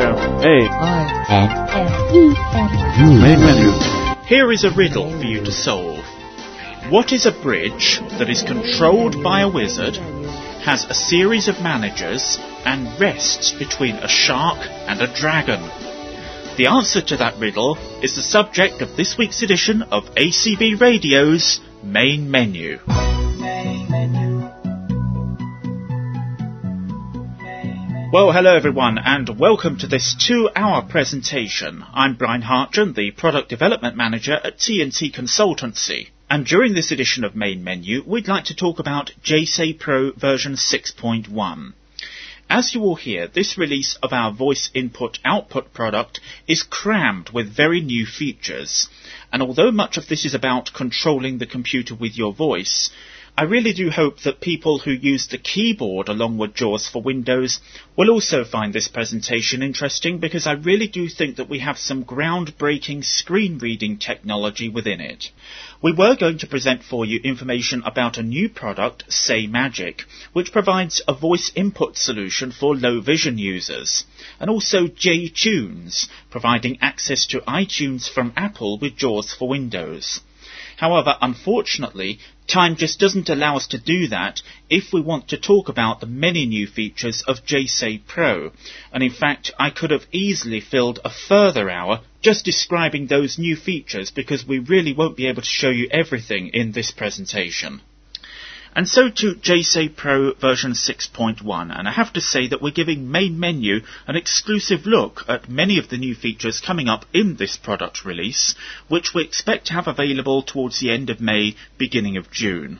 M-A-N-N-E-N-U. Main menu. Here is a riddle for you to solve. What is a bridge that is controlled by a wizard, has a series of managers, and rests between a shark and a dragon? The answer to that riddle is the subject of this week's edition of ACB Radio's Main Menu. Well, hello everyone, and welcome to this 2-hour presentation. I'm Brian Hartgen, the Product Development Manager at TNT Consultancy. And during this edition of Main Menu, we'd like to talk about JSay Pro version 6.1. As you will hear, this release of our voice input-output product is crammed with very new features. And although much of this is about controlling the computer with your voice, I really do hope that people who use the keyboard along with JAWS for Windows will also find this presentation interesting, because I really do think that we have some groundbreaking screen reading technology within it. We were going to present for you information about a new product, SayMagic, which provides a voice input solution for low vision users, and also JTunes, providing access to iTunes from Apple with JAWS for Windows. However, unfortunately, time just doesn't allow us to do that if we want to talk about the many new features of JSay Pro. And in fact, I could have easily filled a further hour just describing those new features, because we really won't be able to show you everything in this presentation. And so to JSay Pro version 6.1, and I have to say that we're giving Main Menu an exclusive look at many of the new features coming up in this product release, which we expect to have available towards the end of May, beginning of June.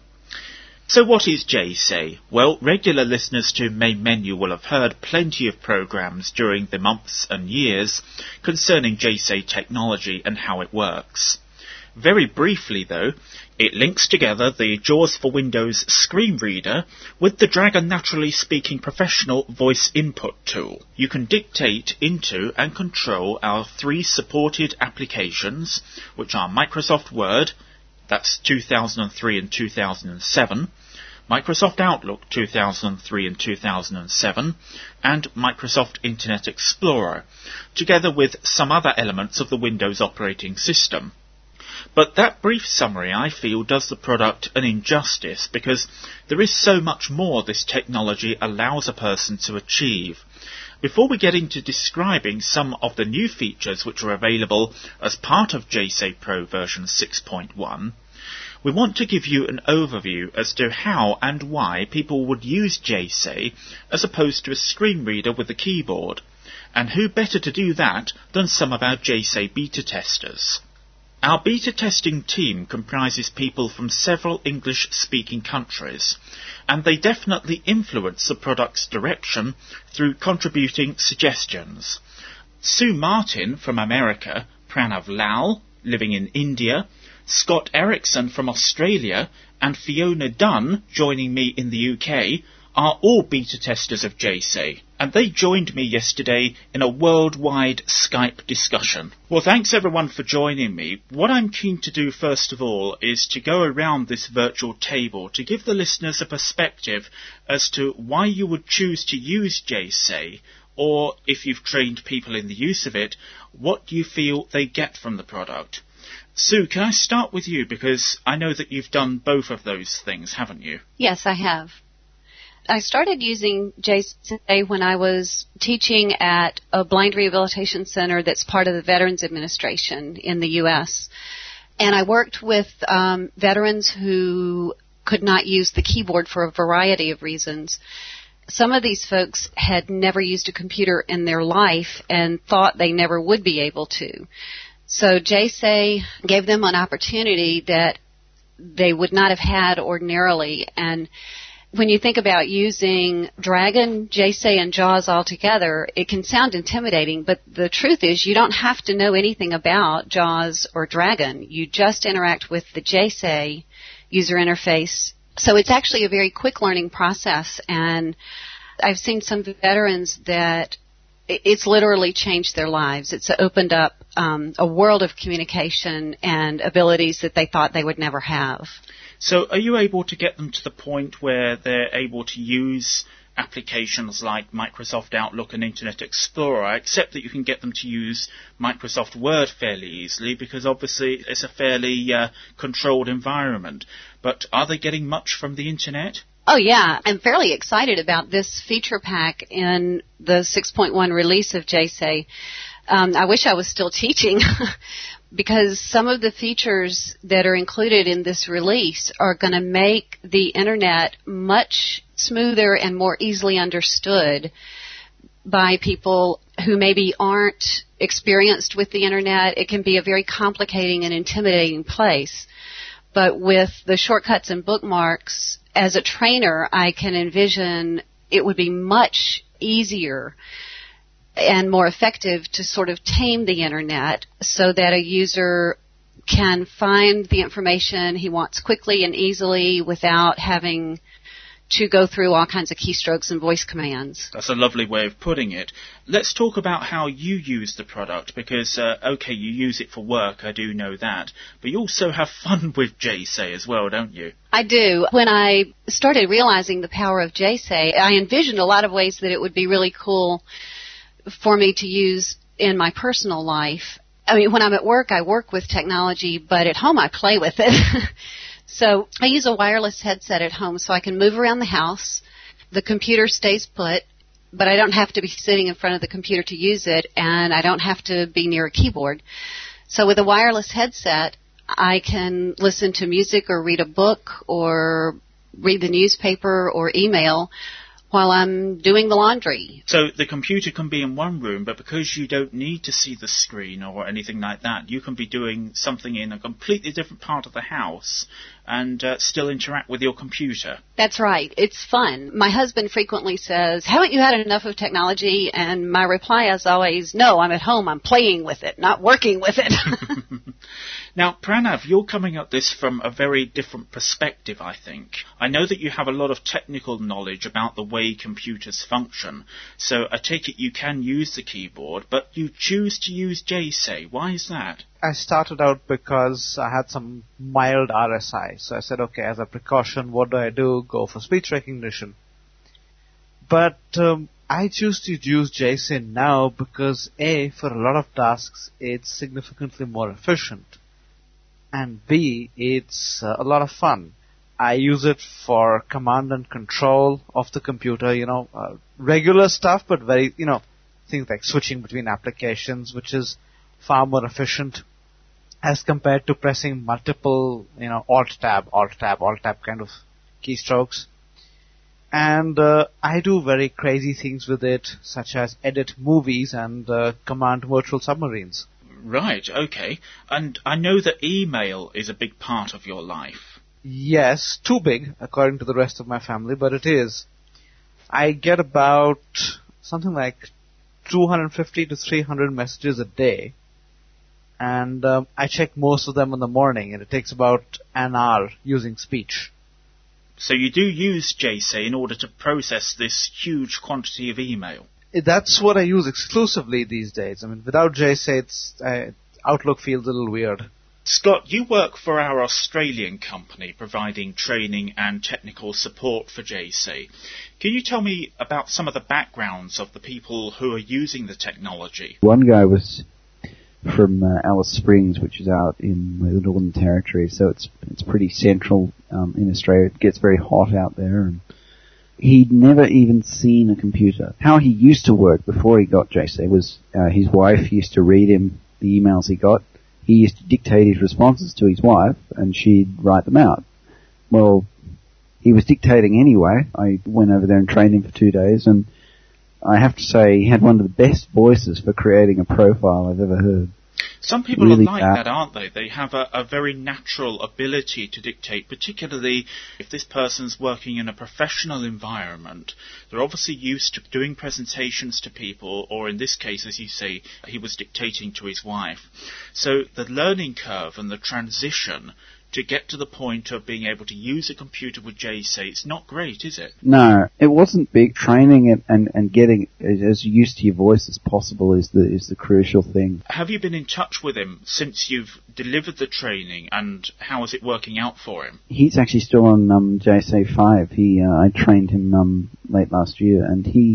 So what is JSay? Well, regular listeners to Main Menu will have heard plenty of programs during the months and years concerning JSay technology and how it works. Very briefly, though, it links together the JAWS for Windows screen reader with the Dragon Naturally Speaking Professional voice input tool. You can dictate into and control our 3 supported applications, which are Microsoft Word, that's 2003 and 2007, Microsoft Outlook 2003 and 2007, and Microsoft Internet Explorer, together with some other elements of the Windows operating system. But that brief summary, I feel, does the product an injustice, because there is so much more this technology allows a person to achieve. Before we get into describing some of the new features which are available as part of JSay Pro version 6.1, we want to give you an overview as to how and why people would use JSay as opposed to a screen reader with a keyboard. And who better to do that than some of our JSay beta testers? Our beta testing team comprises people from several English-speaking countries, and they definitely influence the product's direction through contributing suggestions. Sue Martin from America, Pranav Lal, living in India, Scott Erickson from Australia, and Fiona Dunn, joining me in the UK, are all beta testers of JSay, and they joined me yesterday in a worldwide Skype discussion. Well, thanks everyone for joining me. What I'm keen to do first of all is to go around this virtual table to give the listeners a perspective as to why you would choose to use JSay, or if you've trained people in the use of it, what do you feel they get from the product? Sue, can I start with you, because I know that you've done both of those things, haven't you? Yes, I have. I started using JSay when I was teaching at a blind rehabilitation center that's part of the Veterans Administration in the U.S. And I worked with veterans who could not use the keyboard for a variety of reasons. Some of these folks had never used a computer in their life and thought they never would be able to. So JSay gave them an opportunity that they would not have had ordinarily. And when you think about using Dragon, JSay, and JAWS all together, it can sound intimidating, but the truth is you don't have to know anything about JAWS or Dragon. You just interact with the JSay user interface. So it's actually a very quick learning process, and I've seen some veterans that it's literally changed their lives. It's opened up a world of communication and abilities that they thought they would never have. So are you able to get them to the point where they're able to use applications like Microsoft Outlook and Internet Explorer. I accept that you can get them to use Microsoft Word fairly easily because obviously it's a fairly controlled environment. But are they getting much from the Internet? Oh, yeah. I'm fairly excited about this feature pack in the 6.1 release of JSA. I wish I was still teaching because some of the features that are included in this release are going to make the Internet much smoother and more easily understood by people who maybe aren't experienced with the Internet. It can be a very complicating and intimidating place. But with the shortcuts and bookmarks, as a trainer, I can envision it would be much easier and more effective to sort of tame the Internet so that a user can find the information he wants quickly and easily without having to go through all kinds of keystrokes and voice commands. That's a lovely way of putting it. Let's talk about how you use the product because, okay, you use it for work, I do know that, but you also have fun with JSA as well, don't you? I do. When I started realizing the power of JSA, I envisioned a lot of ways that it would be really cool for me to use in my personal life. I mean, when I'm at work, I work with technology, but at home I play with it. So I use a wireless headset at home so I can move around the house. The computer stays put, but I don't have to be sitting in front of the computer to use it, and I don't have to be near a keyboard. So with a wireless headset, I can listen to music or read a book or read the newspaper or email while I'm doing the laundry. So the computer can be in one room, but because you don't need to see the screen or anything like that, you can be doing something in a completely different part of the house and still interact with your computer. That's right. It's fun. My husband frequently says, haven't you had enough of technology? And my reply is always, no, I'm at home. I'm playing with it, not working with it. Now, Pranav, you're coming at this from a very different perspective, I think. I know that you have a lot of technical knowledge about the way computers function, so I take it you can use the keyboard, but you choose to use JSA. Why is that? I started out because I had some mild RSI, so I said, okay, as a precaution, what do? Go for speech recognition. But I choose to use JSA now because A, for a lot of tasks, it's significantly more efficient. And B, it's a lot of fun. I use it for command and control of the computer, regular stuff, but very, things like switching between applications, which is far more efficient as compared to pressing multiple, Alt-Tab kind of keystrokes. And I do very crazy things with it, such as edit movies and command virtual submarines. Right, okay. And I know that email is a big part of your life. Yes, too big, according to the rest of my family, but it is. I get about something like 250 to 300 messages a day, and I check most of them in the morning, and it takes about an hour using speech. So you do use JSA in order to process this huge quantity of email? That's what I use exclusively these days. I mean, without JSA, Outlook feels a little weird. Scott, you work for our Australian company providing training and technical support for JSA. Can you tell me about some of the backgrounds of the people who are using the technology? One guy was from Alice Springs, which is out in the Northern Territory, so it's pretty central in Australia. It gets very hot out there, and he'd never even seen a computer. How he used to work before he got JSA was his wife used to read him the emails he got. He used to dictate his responses to his wife, and she'd write them out. Well, he was dictating anyway. I went over there and trained him for 2 days, and I have to say he had one of the best voices for creating a profile I've ever heard. Some people really are like that, aren't they? They have a very natural ability to dictate, particularly if this person's working in a professional environment. They're obviously used to doing presentations to people, or in this case, as you say, he was dictating to his wife. So the learning curve and the transition to get to the point of being able to use a computer with JSay, it's not great, is it? No, it wasn't big. Training it and getting as used to your voice as possible is the crucial thing. Have you been in touch with him since you've delivered the training, and how is it working out for him? He's actually still on JSay 5. I trained him late last year, and he's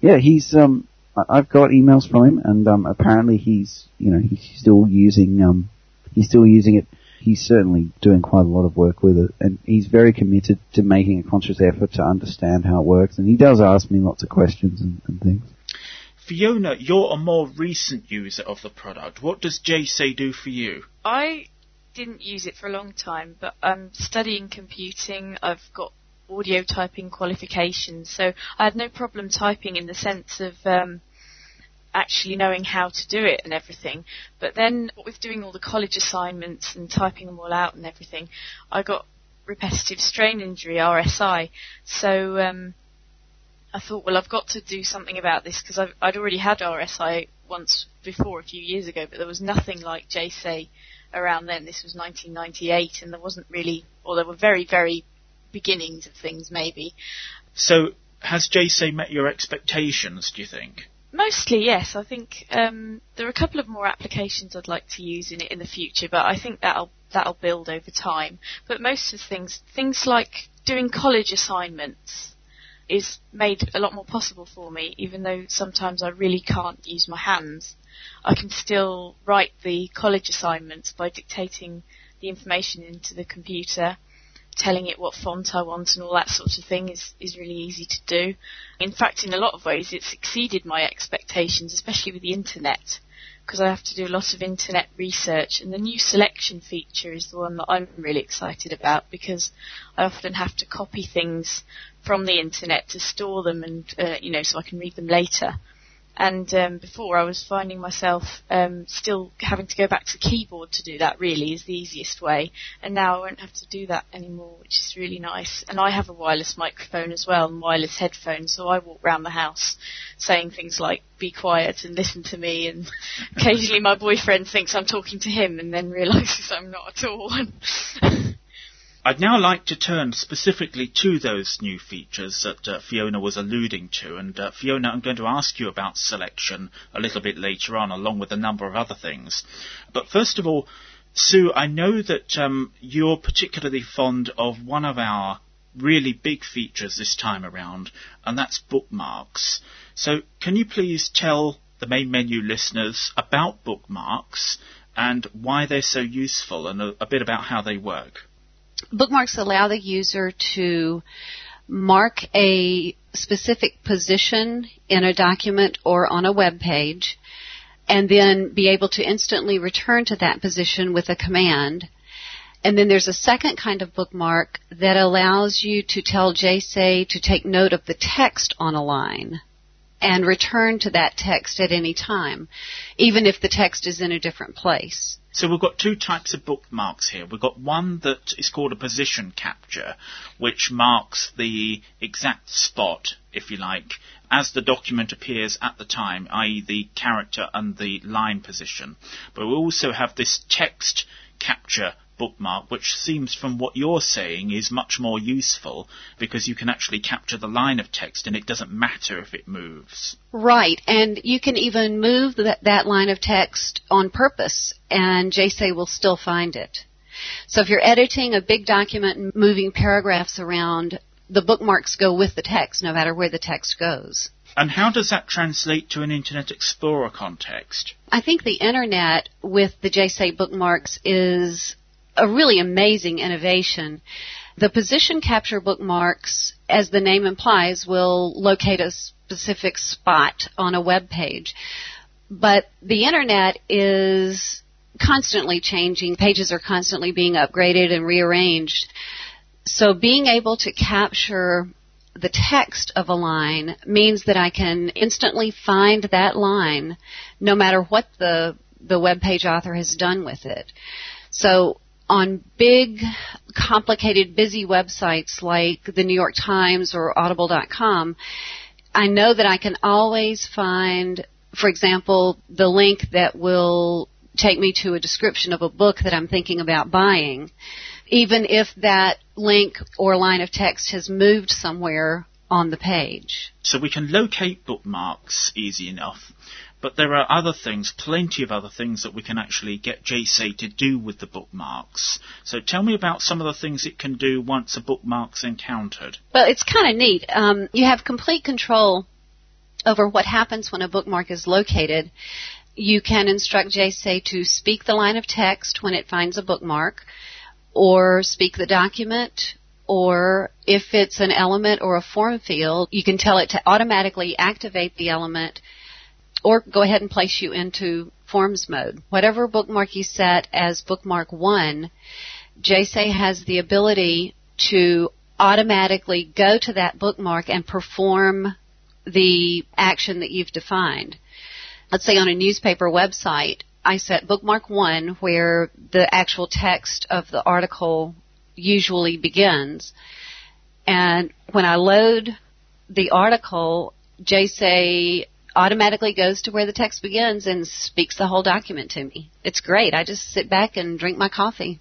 I've got emails from him, and apparently he's still using it. He's certainly doing quite a lot of work with it, and he's very committed to making a conscious effort to understand how it works, and he does ask me lots of questions and things. Fiona, you're a more recent user of the product. What does JSay do for you? I didn't use it for a long time, but I'm studying computing. I've got audio typing qualifications, so I had no problem typing in the sense of actually knowing how to do it and everything. But then with doing all the college assignments and typing them all out and everything, I got repetitive strain injury, RSI. So I thought, well, I've got to do something about this, because I'd already had RSI once before a few years ago, but there was nothing like JSay around then. This was 1998, and there wasn't really, or there were very, very beginnings of things maybe. So has JSay met your expectations, do you think? Mostly, yes. I think there are a couple of more applications I'd like to use in it in the future, but I think that'll build over time. But most of the things like doing college assignments is made a lot more possible for me, even though sometimes I really can't use my hands. I can still write the college assignments by dictating the information into the computer, telling it what font I want and all that sort of thing is really easy to do. In fact, in a lot of ways, it's exceeded my expectations, especially with the internet, because I have to do a lot of internet research, and the new selection feature is the one that I'm really excited about, because I often have to copy things from the internet to store them and, so I can read them later. And before, I was finding myself still having to go back to the keyboard to do that, really, is the easiest way. And now I won't have to do that anymore, which is really nice. And I have a wireless microphone as well, and wireless headphones, so I walk around the house saying things like, be quiet and listen to me. And occasionally my boyfriend thinks I'm talking to him and then realises I'm not at all. I'd now like to turn specifically to those new features that Fiona was alluding to. And Fiona, I'm going to ask you about selection a little bit later on, along with a number of other things. But first of all, Sue, I know that you're particularly fond of one of our really big features this time around, and that's bookmarks. So can you please tell the main menu listeners about bookmarks and why they're so useful, and a bit about how they work? Bookmarks allow the user to mark a specific position in a document or on a web page, and then be able to instantly return to that position with a command. And then there's a second kind of bookmark that allows you to tell JSay to take note of the text on a line and return to that text at any time, even if the text is in a different place. So we've got two types of bookmarks here. We've got one that is called a position capture, which marks the exact spot, if you like, as the document appears at the time, i.e. the character and the line position. But we also have this text capture bookmark, which seems from what you're saying is much more useful, because you can actually capture the line of text and it doesn't matter if it moves. Right, and you can even move that line of text on purpose, and JSay will still find it. So if you're editing a big document and moving paragraphs around, the bookmarks go with the text, no matter where the text goes. And how does that translate to an Internet Explorer context? I think the Internet with the JSay bookmarks is a really amazing innovation. The position capture bookmarks, as the name implies, will locate a specific spot on a web page. But the Internet is constantly changing. Pages are constantly being upgraded and rearranged. So being able to capture the text of a line means that I can instantly find that line no matter what the web page author has done with it. So on big, complicated, busy websites like the New York Times or Audible.com, I know that I can always find, for example, the link that will take me to a description of a book that I'm thinking about buying. even if that link or line of text has moved somewhere on the page. So we can locate bookmarks easy enough, but there are other things, plenty of other ththings that we can actually get JSay to do with the bookmarks. So tell me about some of the things it can do once a bookmark's encountered. Well, it's kind of neat. You have complete control over what happens when a bookmark is located. You can instruct JSay to speak the line of text when it finds a bookmark, or speak the document, or if it's an element or a form field, you can tell it to automatically activate the element or go ahead and place you into forms mode. Whatever bookmark you set as bookmark 1, JSay has the ability to automatically go to that bookmark and perform the action that you've defined. Let's say on a newspaper website, I set bookmark 1 where the actual text of the article usually begins. And when I load the article, JSay automatically goes to where the text begins and speaks the whole document to me. It's great. I just sit back and drink my coffee.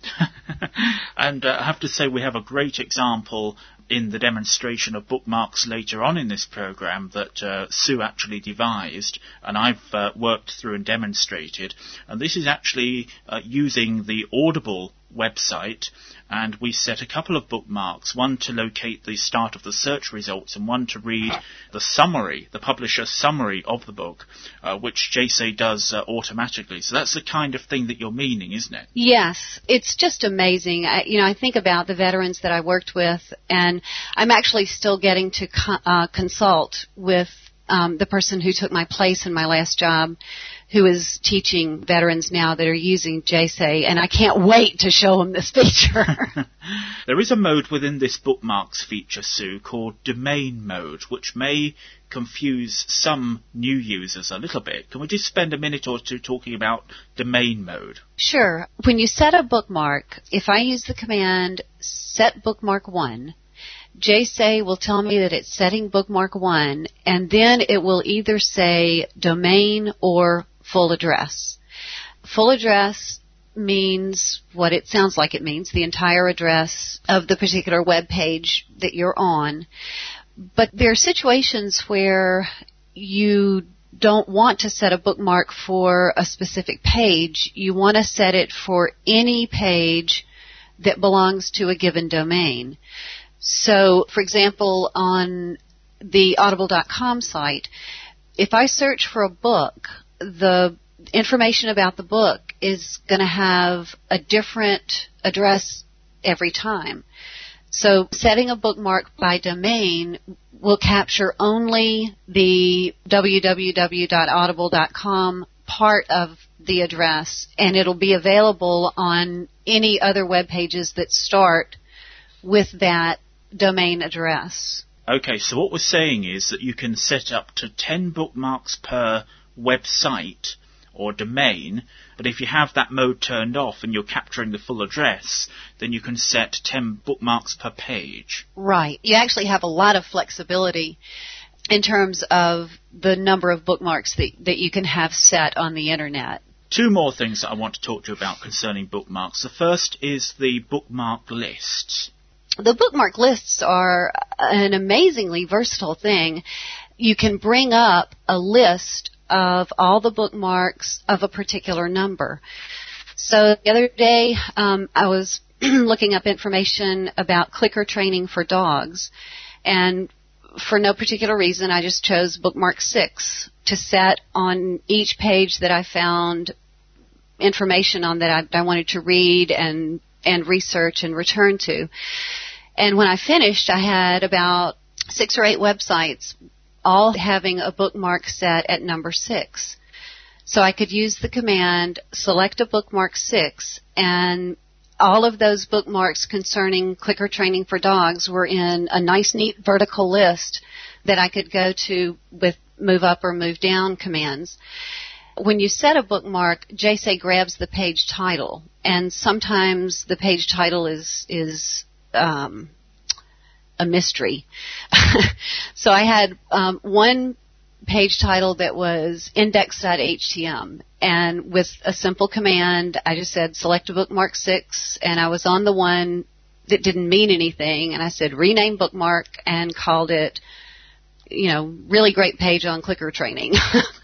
And I have to say we have a great example in the demonstration of bookmarks later on in this program that Sue actually devised, and I've worked through and demonstrated. And this is actually using the Audible website, and we set a couple of bookmarks, one to locate the start of the search results and one to read the summary, the publisher's summary of the book, which JSay does automatically. So that's the kind of thing that you're meaning, isn't it? Yes, it's just amazing. I think about the veterans that I worked with, and I'm actually still getting to consult with the person who took my place in my last job, who is teaching veterans now that are using JSay, and I can't wait to show them this feature. There is a mode within this bookmarks feature, Sue, called domain mode, which may confuse some new users a little bit. Can we just spend a minute or two talking about domain mode? Sure. When you set a bookmark, if I use the command set bookmark 1, JSay will tell me that it's setting bookmark 1, and then it will either say domain or full address. Full address means what it sounds like it means, the entire address of the particular web page that you're on. But there are situations where you don't want to set a bookmark for a specific page. You want to set it for any page that belongs to a given domain. So, for example, on the audible.com site, if I search for a book, the information about the book is going to have a different address every time. So setting a bookmark by domain will capture only the www.audible.com part of the address, and it'll be available on any other web pages that start with that domain address. Okay, so what we're saying is that you can set up to 10 bookmarks per website or domain, but if you have that mode turned off and you're capturing the full address, then you can set 10 bookmarks per page. Right. You actually have a lot of flexibility in terms of the number of bookmarks that you can have set on the Internet. Two more things that I want to talk to you about concerning bookmarks. The first is the bookmark lists. The bookmark lists are an amazingly versatile thing. You can bring up a list of all the bookmarks of a particular number. So the other day, I was looking up information about clicker training for dogs, and for no particular reason, I just chose bookmark 6 to set on each page that I found information on that I wanted to read and research and return to. And when I finished, I had about 6 or 8 websites all having a bookmark set at number 6. So I could use the command select a bookmark 6, and all of those bookmarks concerning clicker training for dogs were in a nice, neat vertical list that I could go to with move up or move down commands. When you set a bookmark, JSay grabs the page title, and sometimes the page title is a mystery. So I had one page title that was index.htm. And with a simple command, I just said select a bookmark 6, and I was on the one that didn't mean anything, and I said rename bookmark and called it, really great page on clicker training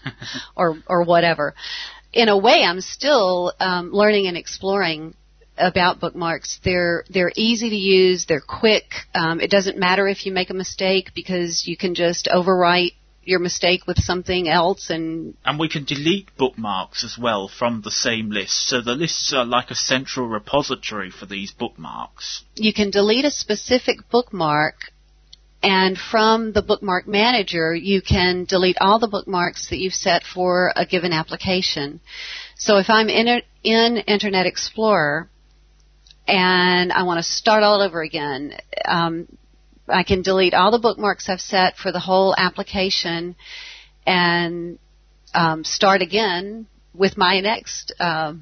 or whatever. In a way, I'm still learning and exploring about bookmarks. They're easy to use. They're quick. It doesn't matter if you make a mistake because you can just overwrite your mistake with something else. And we can delete bookmarks as well from the same list. So the lists are like a central repository for these bookmarks. You can delete a specific bookmark, and from the bookmark manager, you can delete all the bookmarks that you've set for a given application. So if I'm in Internet Explorer and I want to start all over again, I can delete all the bookmarks I've set for the whole application and start again with my next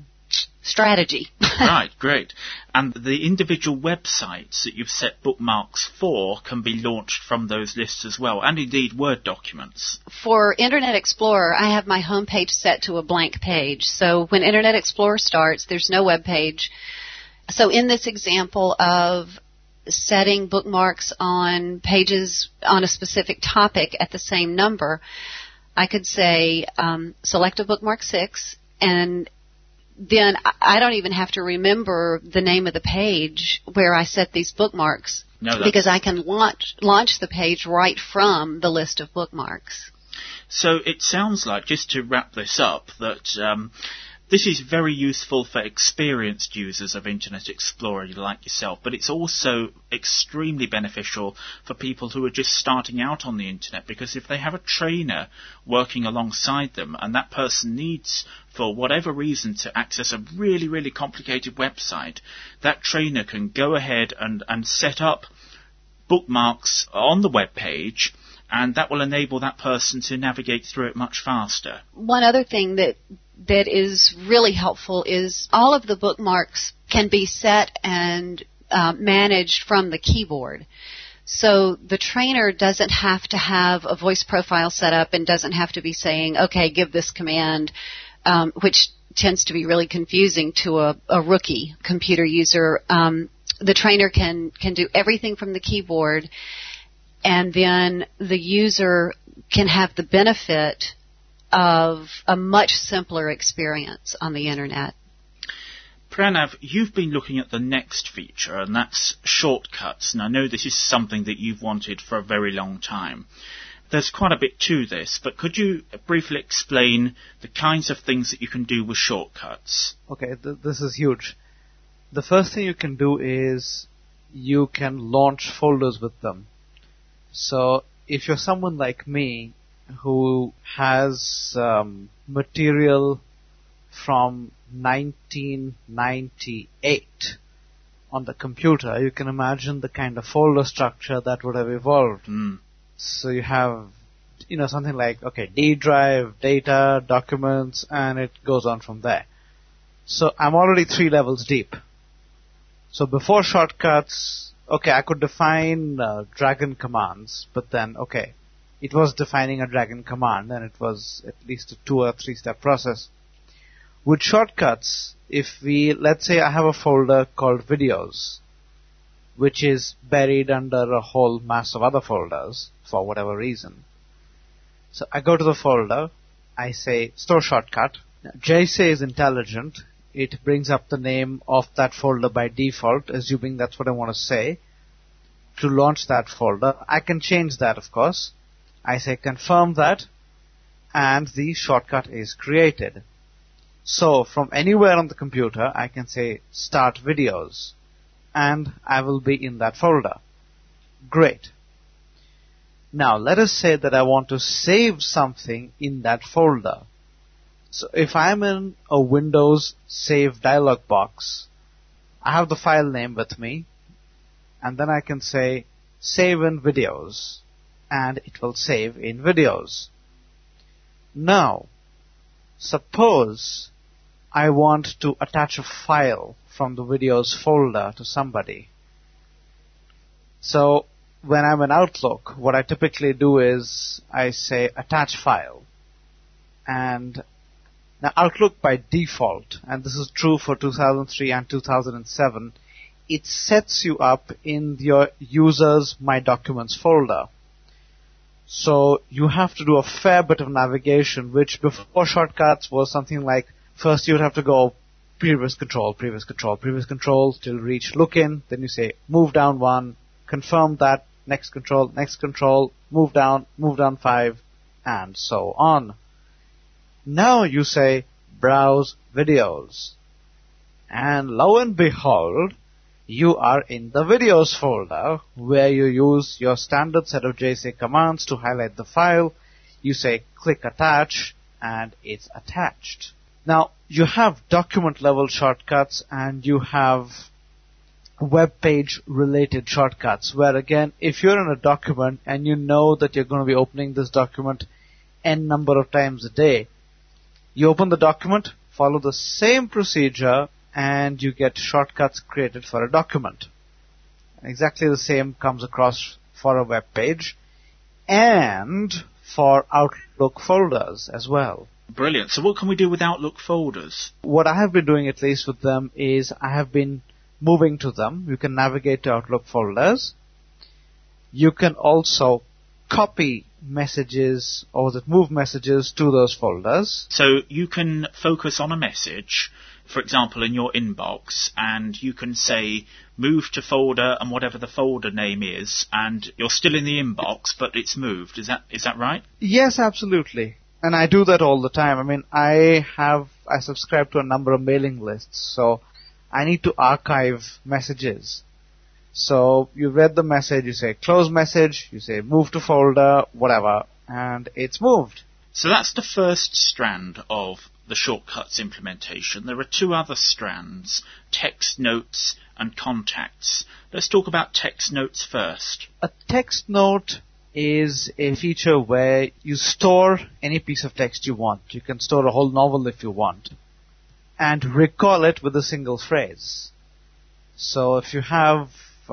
strategy. Right, great. And the individual websites that you've set bookmarks for can be launched from those lists as well, and indeed Word documents. For Internet Explorer, I have my home page set to a blank page. So when Internet Explorer starts, there's no web page. So in this example of setting bookmarks on pages on a specific topic at the same number, I could say select a bookmark 6, and then I don't even have to remember the name of the page where I set these bookmarks, because I can launch the page right from the list of bookmarks. So it sounds like, just to wrap this up, that this is very useful for experienced users of Internet Explorer like yourself, but it's also extremely beneficial for people who are just starting out on the Internet, because if they have a trainer working alongside them and that person needs, for whatever reason, to access a really, really complicated website, that trainer can go ahead and set up bookmarks on the web page, and that will enable that person to navigate through it much faster. One other thing that is really helpful is all of the bookmarks can be set and managed from the keyboard. So the trainer doesn't have to have a voice profile set up and doesn't have to be saying, okay, give this command, which tends to be really confusing to a rookie computer user. The trainer can do everything from the keyboard, and then the user can have the benefit of a much simpler experience on the Internet. Pranav, you've been looking at the next feature, and that's shortcuts. And I know this is something that you've wanted for a very long time. There's quite a bit to this, but could you briefly explain the kinds of things that you can do with shortcuts? Okay, this is huge. The first thing you can do is you can launch folders with them. So if you're someone like me who has material from 1998 on the computer, you can imagine the kind of folder structure that would have evolved. So you have, something like, D drive, data, documents, and it goes on from there. So I'm already 3 levels deep. So before shortcuts, I could define dragon commands, but then, it was defining a dragon command, and it was at least a 2 or 3 step process. With shortcuts, let's say I have a folder called videos, which is buried under a whole mass of other folders for whatever reason. So I go to the folder, I say store shortcut. Now, JSay is intelligent. It brings up the name of that folder by default, assuming that's what I want to say, to launch that folder. I can change that, of course. I say confirm that, and the shortcut is created. So from anywhere on the computer, I can say start videos, and I will be in that folder. Great. Now let us say that I want to save something in that folder. So if I'm in a Windows Save dialog box, I have the file name with me, and then I can say save in videos, and it will save in videos. Now, suppose I want to attach a file from the videos folder to somebody. So when I'm in Outlook, what I typically do is I say attach file. And now Outlook by default, and this is true for 2003 and 2007, it sets you up in your user's My Documents folder. So you have to do a fair bit of navigation, which before shortcuts was something like, first you would have to go previous control, till reach lookin, then you say move down 1, confirm that, next control, move down 5, and so on. Now you say browse videos. And lo and behold, you are in the videos folder where you use your standard set of JSA commands to highlight the file. You say click attach and it's attached. Now you have document level shortcuts and you have web page related shortcuts where again if you're in a document and you know that you're going to be opening this document n number of times a day, you open the document, follow the same procedure, and you get shortcuts created for a document. Exactly the same comes across for a web page and for Outlook folders as well. Brilliant. So what can we do with Outlook folders? What I have been doing at least with them is I have been moving to them. You can navigate to Outlook folders. You can also copy messages or move messages to those folders. So you can focus on a message, for example, in your inbox, and you can say move to folder and whatever the folder name is, and you're still in the inbox, but it's moved. Is that right? Yes, absolutely. And I do that all the time. I mean, I subscribe to a number of mailing lists, so I need to archive messages. So you read the message, you say close message, you say move to folder, whatever, and it's moved. So that's the first strand of the shortcuts implementation. There are two other strands, text notes and contacts. Let's talk about text notes first. A text note is a feature where you store any piece of text you want. You can store a whole novel if you want, and recall it with a single phrase. So if you have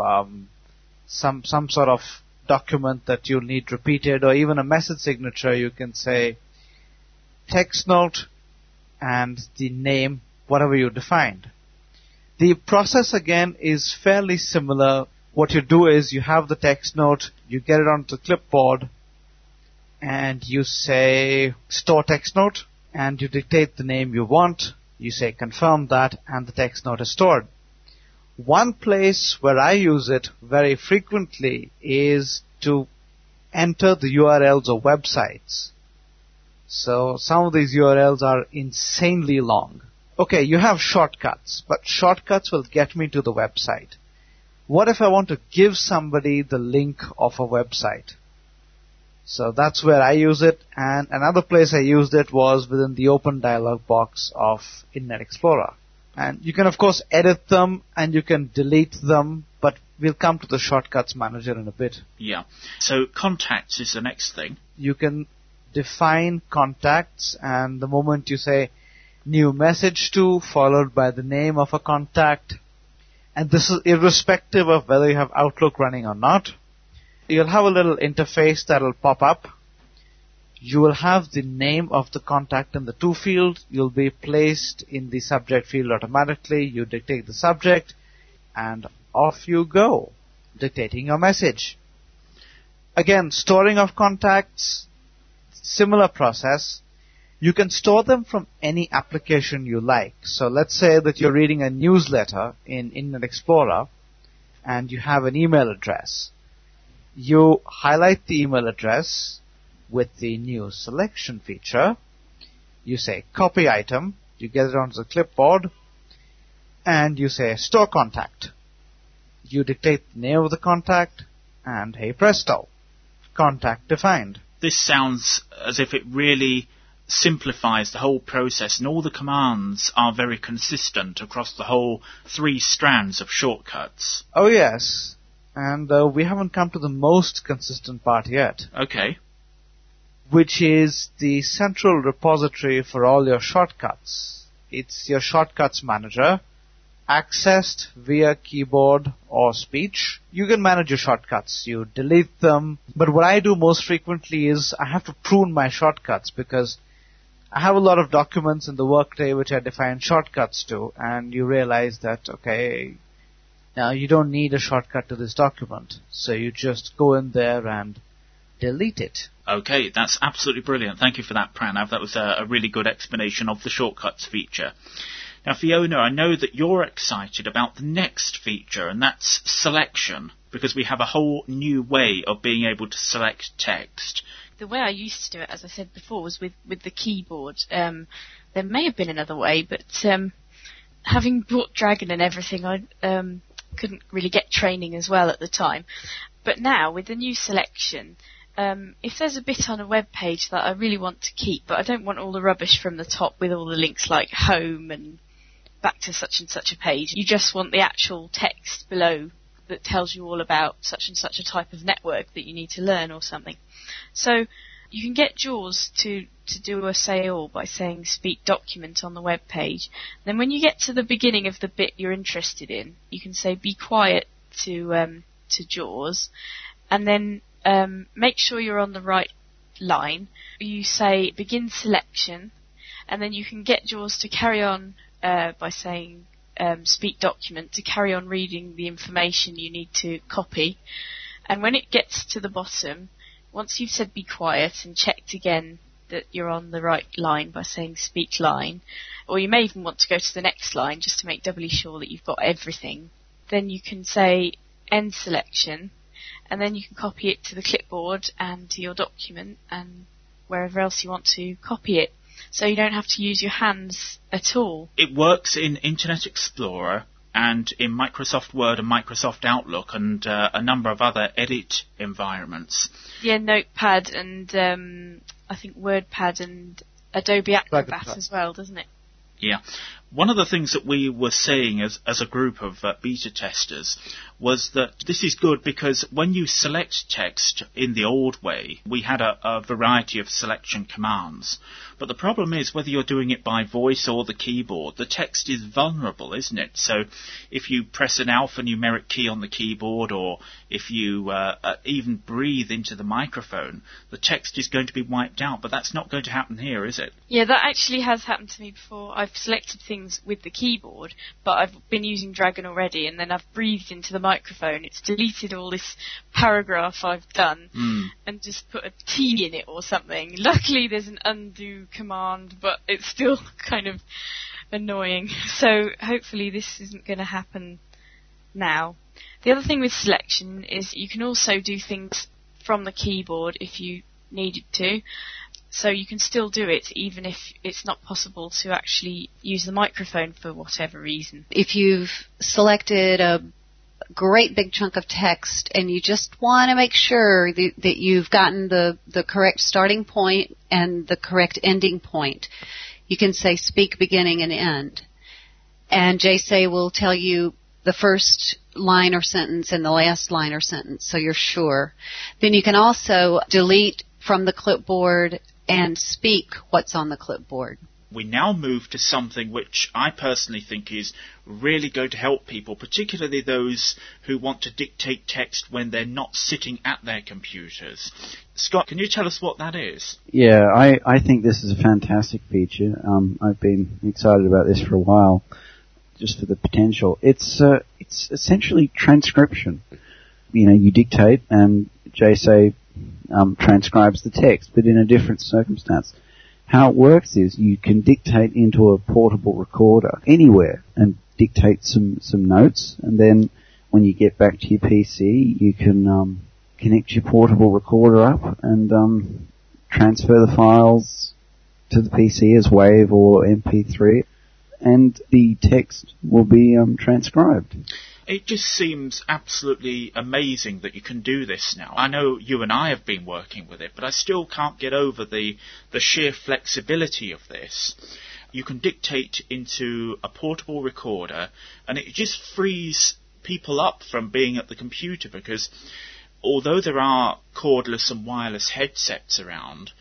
some sort of document that you need repeated, or even a message signature, you can say text note and the name, whatever you defined. The process again is fairly similar. What you do is you have the text note, you get it onto the clipboard, and you say store text note, and you dictate the name you want. You say confirm that, and the text note is stored. One place where I use it very frequently is to enter the URLs of websites. So some of these URLs are insanely long. Okay, you have shortcuts, but shortcuts will get me to the website. What if I want to give somebody the link of a website? So that's where I use it, and another place I used it was within the open dialog box of Internet Explorer. And you can of course edit them and you can delete them, but we'll come to the shortcuts manager in a bit. Yeah. So contacts is the next thing. You can define contacts, and the moment you say new message to followed by the name of a contact, and this is irrespective of whether you have Outlook running or not, you'll have a little interface that'll pop up. You will have the name of the contact in the to field. You'll be placed in the subject field automatically. You dictate the subject, and off you go, dictating your message. Again, storing of contacts, similar process. You can store them from any application you like. So let's say that you're reading a newsletter in Internet Explorer, and you have an email address. You highlight the email address with the new selection feature. You say copy item, you get it onto the clipboard, and you say store contact. You dictate the name of the contact, and hey presto, contact defined. This sounds as if it really simplifies the whole process, and all the commands are very consistent across the whole 3 strands of shortcuts. Oh yes, and we haven't come to the most consistent part yet. Okay. Which is the central repository for all your shortcuts. It's your shortcuts manager, accessed via keyboard or speech, you can manage your shortcuts. You delete them. But what I do most frequently is I have to prune my shortcuts because I have a lot of documents in the Workday which I define shortcuts to, and you realize that, okay, now you don't need a shortcut to this document. So you just go in there and delete it. Okay, that's absolutely brilliant. Thank you for that, Pranav. That was a really good explanation of the shortcuts feature. Now, Fiona, I know that you're excited about the next feature, and that's selection, because we have a whole new way of being able to select text. The way I used to do it, as I said before, was with the keyboard. There may have been another way, but having bought Dragon and everything, I couldn't really get training as well at the time. But now, with the new selection, if there's a bit on a web page that I really want to keep, but I don't want all the rubbish from the top with all the links like home and back to such and such a page, you just want the actual text below that tells you all about such and such a type of network that you need to learn or something. So you can get JAWS to do a say all by saying speak document on the web page. Then when you get to the beginning of the bit you're interested in, you can say be quiet to JAWS, and then make sure you're on the right line. You say begin selection, and then you can get JAWS to carry on by saying speak document, to carry on reading the information you need to copy. And when it gets to the bottom, once you've said be quiet and checked again that you're on the right line by saying speak line, or you may even want to go to the next line just to make doubly sure that you've got everything, then you can say end selection, and then you can copy it to the clipboard and to your document and wherever else you want to copy it. So you don't have to use your hands at all. It works in Internet Explorer and in Microsoft Word and Microsoft Outlook and a number of other edit environments. Yeah, Notepad and I think WordPad and Adobe Acrobat as well, doesn't it? Yeah. One of the things that we were saying as a group of beta testers was that this is good because when you select text in the old way, we had a variety of selection commands. But the problem is whether you're doing it by voice or the keyboard, the text is vulnerable, isn't it? So if you press an alphanumeric key on the keyboard or if you even breathe into the microphone, the text is going to be wiped out. But that's not going to happen here, is it? Yeah, that actually has happened to me before. I've selected things with the keyboard, but I've been using Dragon already, and then I've breathed into the microphone. It's deleted all this paragraph I've done and just put a T in it or something. Luckily, there's an undo command, but it's still kind of annoying. So hopefully this isn't going to happen now. The other thing with selection is you can also do things from the keyboard if you needed to. So you can still do it even if it's not possible to actually use the microphone for whatever reason. If you've selected a great big chunk of text and you just want to make sure that you've gotten the correct starting point and the correct ending point, you can say speak beginning and end. And JSay will tell you the first line or sentence and the last line or sentence, so you're sure. Then you can also delete from the clipboard and speak what's on the clipboard. We now move to something which I personally think is really going to help people, particularly those who want to dictate text when they're not sitting at their computers. Scott, can you tell us what that is? Yeah, I think this is a fantastic feature. I've been excited about this for a while, just for the potential. It's essentially transcription. You know, you dictate and JSay transcribes the text, but in a different circumstance. How it works is you can dictate into a portable recorder anywhere and dictate some notes, and then when you get back to your PC, you can connect your portable recorder up and transfer the files to the PC as WAV or MP3, and the text will be transcribed. It just seems absolutely amazing that you can do this now. I know you and I have been working with it, but I still can't get over the sheer flexibility of this. You can dictate into a portable recorder, and it just frees people up from being at the computer, because although there are cordless and wireless headsets around,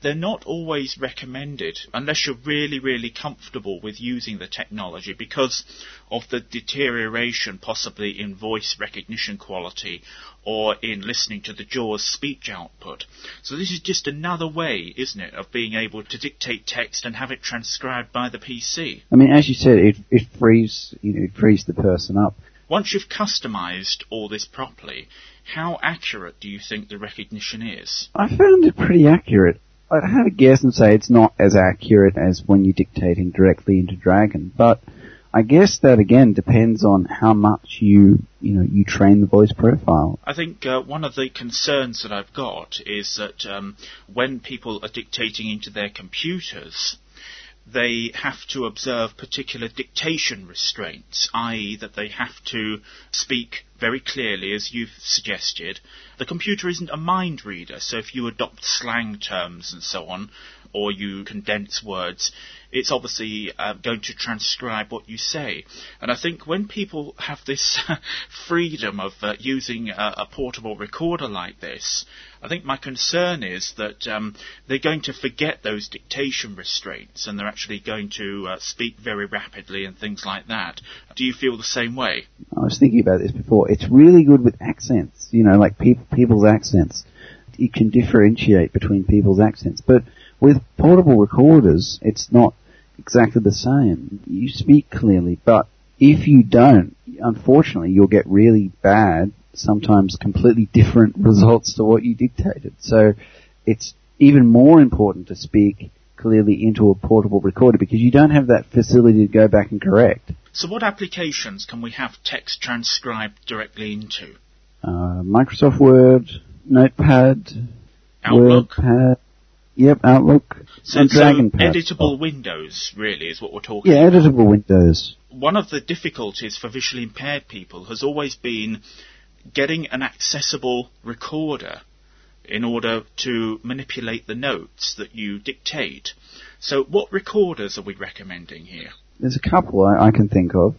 they're not always recommended unless you're really, really comfortable with using the technology because of the deterioration possibly in voice recognition quality or in listening to the JAWS speech output. So this is just another way, isn't it, of being able to dictate text and have it transcribed by the PC. I mean, as you said, it frees the person up. Once you've customized all this properly, how accurate do you think the recognition is? I found it pretty accurate. I'd have a guess and say it's not as accurate as when you're dictating directly into Dragon, but I guess that again depends on how much you train the voice profile. I think one of the concerns that I've got is that when people are dictating into their computers, they have to observe particular dictation restraints, i.e. that they have to speak very clearly, as you've suggested. The computer isn't a mind reader, so if you adopt slang terms and so on, or you condense words, it's obviously going to transcribe what you say. And I think when people have this freedom of using a portable recorder like this, I think my concern is that they're going to forget those dictation restraints and they're actually going to speak very rapidly and things like that. Do you feel the same way? I was thinking about this before. It's really good with accents, like people's accents. You can differentiate between people's accents, but with portable recorders, it's not exactly the same. You speak clearly, but if you don't, unfortunately, you'll get really bad, sometimes completely different results to what you dictated. So it's even more important to speak clearly into a portable recorder because you don't have that facility to go back and correct. So what applications can we have text transcribed directly into? Microsoft Word, Notepad, Outlook. WordPad. Yep, Outlook. So DragonPad. Editable windows, really, is what we're talking about. Yeah, about. editable windows. One of the difficulties for visually impaired people has always been getting an accessible recorder in order to manipulate the notes that you dictate. So what recorders are we recommending here? There's a couple I can think of.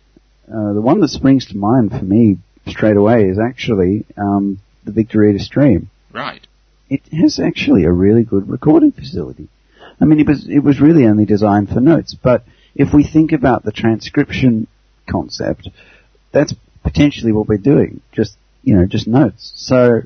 The one that springs to mind for me straight away is actually the Victorita Stream. Right. It has actually a really good recording facility. I mean, it was really only designed for notes, but if we think about the transcription concept, that's potentially what we're doing, just notes. So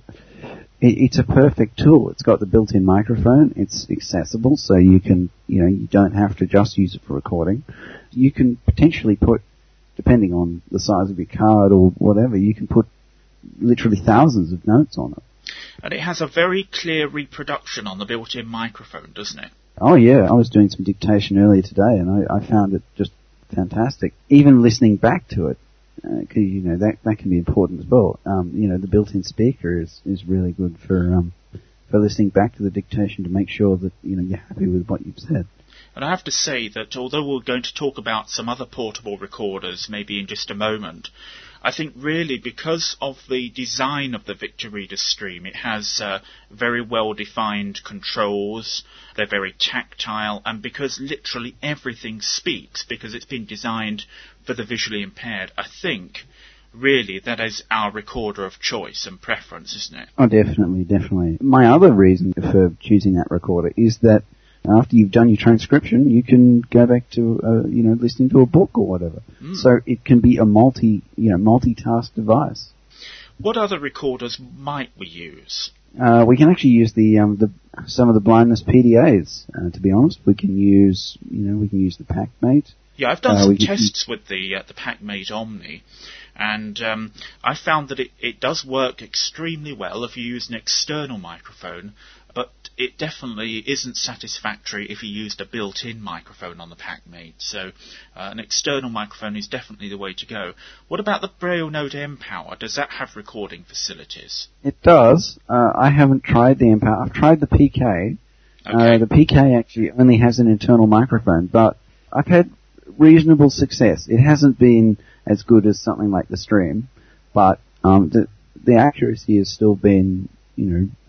it's a perfect tool. It's got the built-in microphone. It's accessible, so you can, you don't have to just use it for recording. You can potentially put, depending on the size of your card or whatever, you can put literally thousands of notes on it. And it has a very clear reproduction on the built-in microphone, doesn't it? Oh yeah, I was doing some dictation earlier today and I found it just fantastic. Even listening back to it, because that can be important as well. The built-in speaker is really good for listening back to the dictation to make sure that you're happy with what you've said. And I have to say that although we're going to talk about some other portable recorders maybe in just a moment, I think really because of the design of the Victorita Stream, it has very well-defined controls, they're very tactile, and because literally everything speaks, because it's been designed for the visually impaired, I think really that is our recorder of choice and preference, isn't it? Oh, definitely. My other reason for choosing that recorder is that after you've done your transcription, you can go back to, listening to a book or whatever. So it can be a multitask device. What other recorders might we use? We can actually use some of the blindness PDAs. To be honest, we can use the PackMate. Yeah, I've done some tests with the PackMate Omni, and I found that it does work extremely well if you use an external microphone. But it definitely isn't satisfactory if you used a built-in microphone on the PackMate. So an external microphone is definitely the way to go. What about the Braille Note mPower? Does that have recording facilities? It does. I haven't tried the mPower. I've tried the PK. Okay. The PK actually only has an internal microphone, but I've had reasonable success. It hasn't been as good as something like the Stream, but the accuracy has still been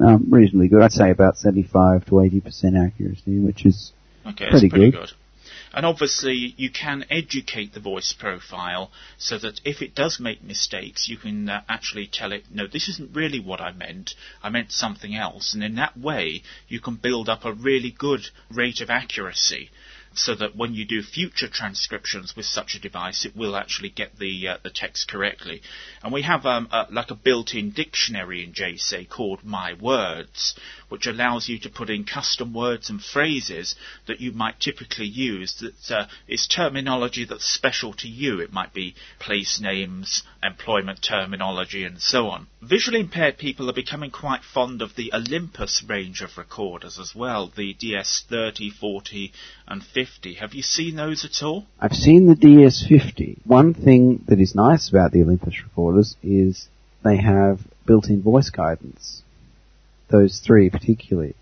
reasonably good. I'd say about 75 to 80% accuracy, which is pretty good. And obviously you can educate the voice profile so that if it does make mistakes, you can actually tell it, no, this isn't really what I meant something else. And in that way, you can build up a really good rate of accuracy, so that when you do future transcriptions with such a device, it will actually get the text correctly. And we have like a built-in dictionary in JSay called My Words, which allows you to put in custom words and phrases that you might typically use that is terminology that's special to you. It might be place names, employment terminology, and so on. Visually impaired people are becoming quite fond of the Olympus range of recorders as well, the DS30, 40 and 50. Have you seen those at all? I've seen the DS50. One thing that is nice about the Olympus recorders is they have built-in voice guidance. Those three particularly.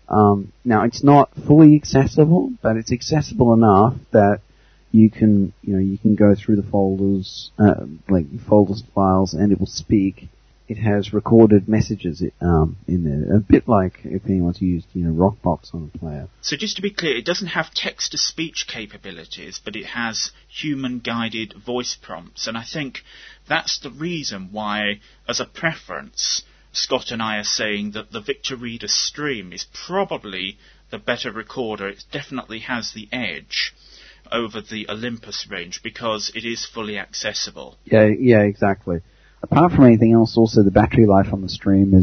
Now it's not fully accessible, but it's accessible enough that you can go through the folders, like folders, files, and it will speak. It has recorded messages in there, a bit like if anyone's used, Rockbox on a player. So just to be clear, it doesn't have text-to-speech capabilities, but it has human-guided voice prompts, and I think that's the reason why, as a preference, Scott and I are saying that the Victor Reader Stream is probably the better recorder. It definitely has the edge over the Olympus range because it is fully accessible. Yeah, exactly. Apart from anything else, also the battery life on the Stream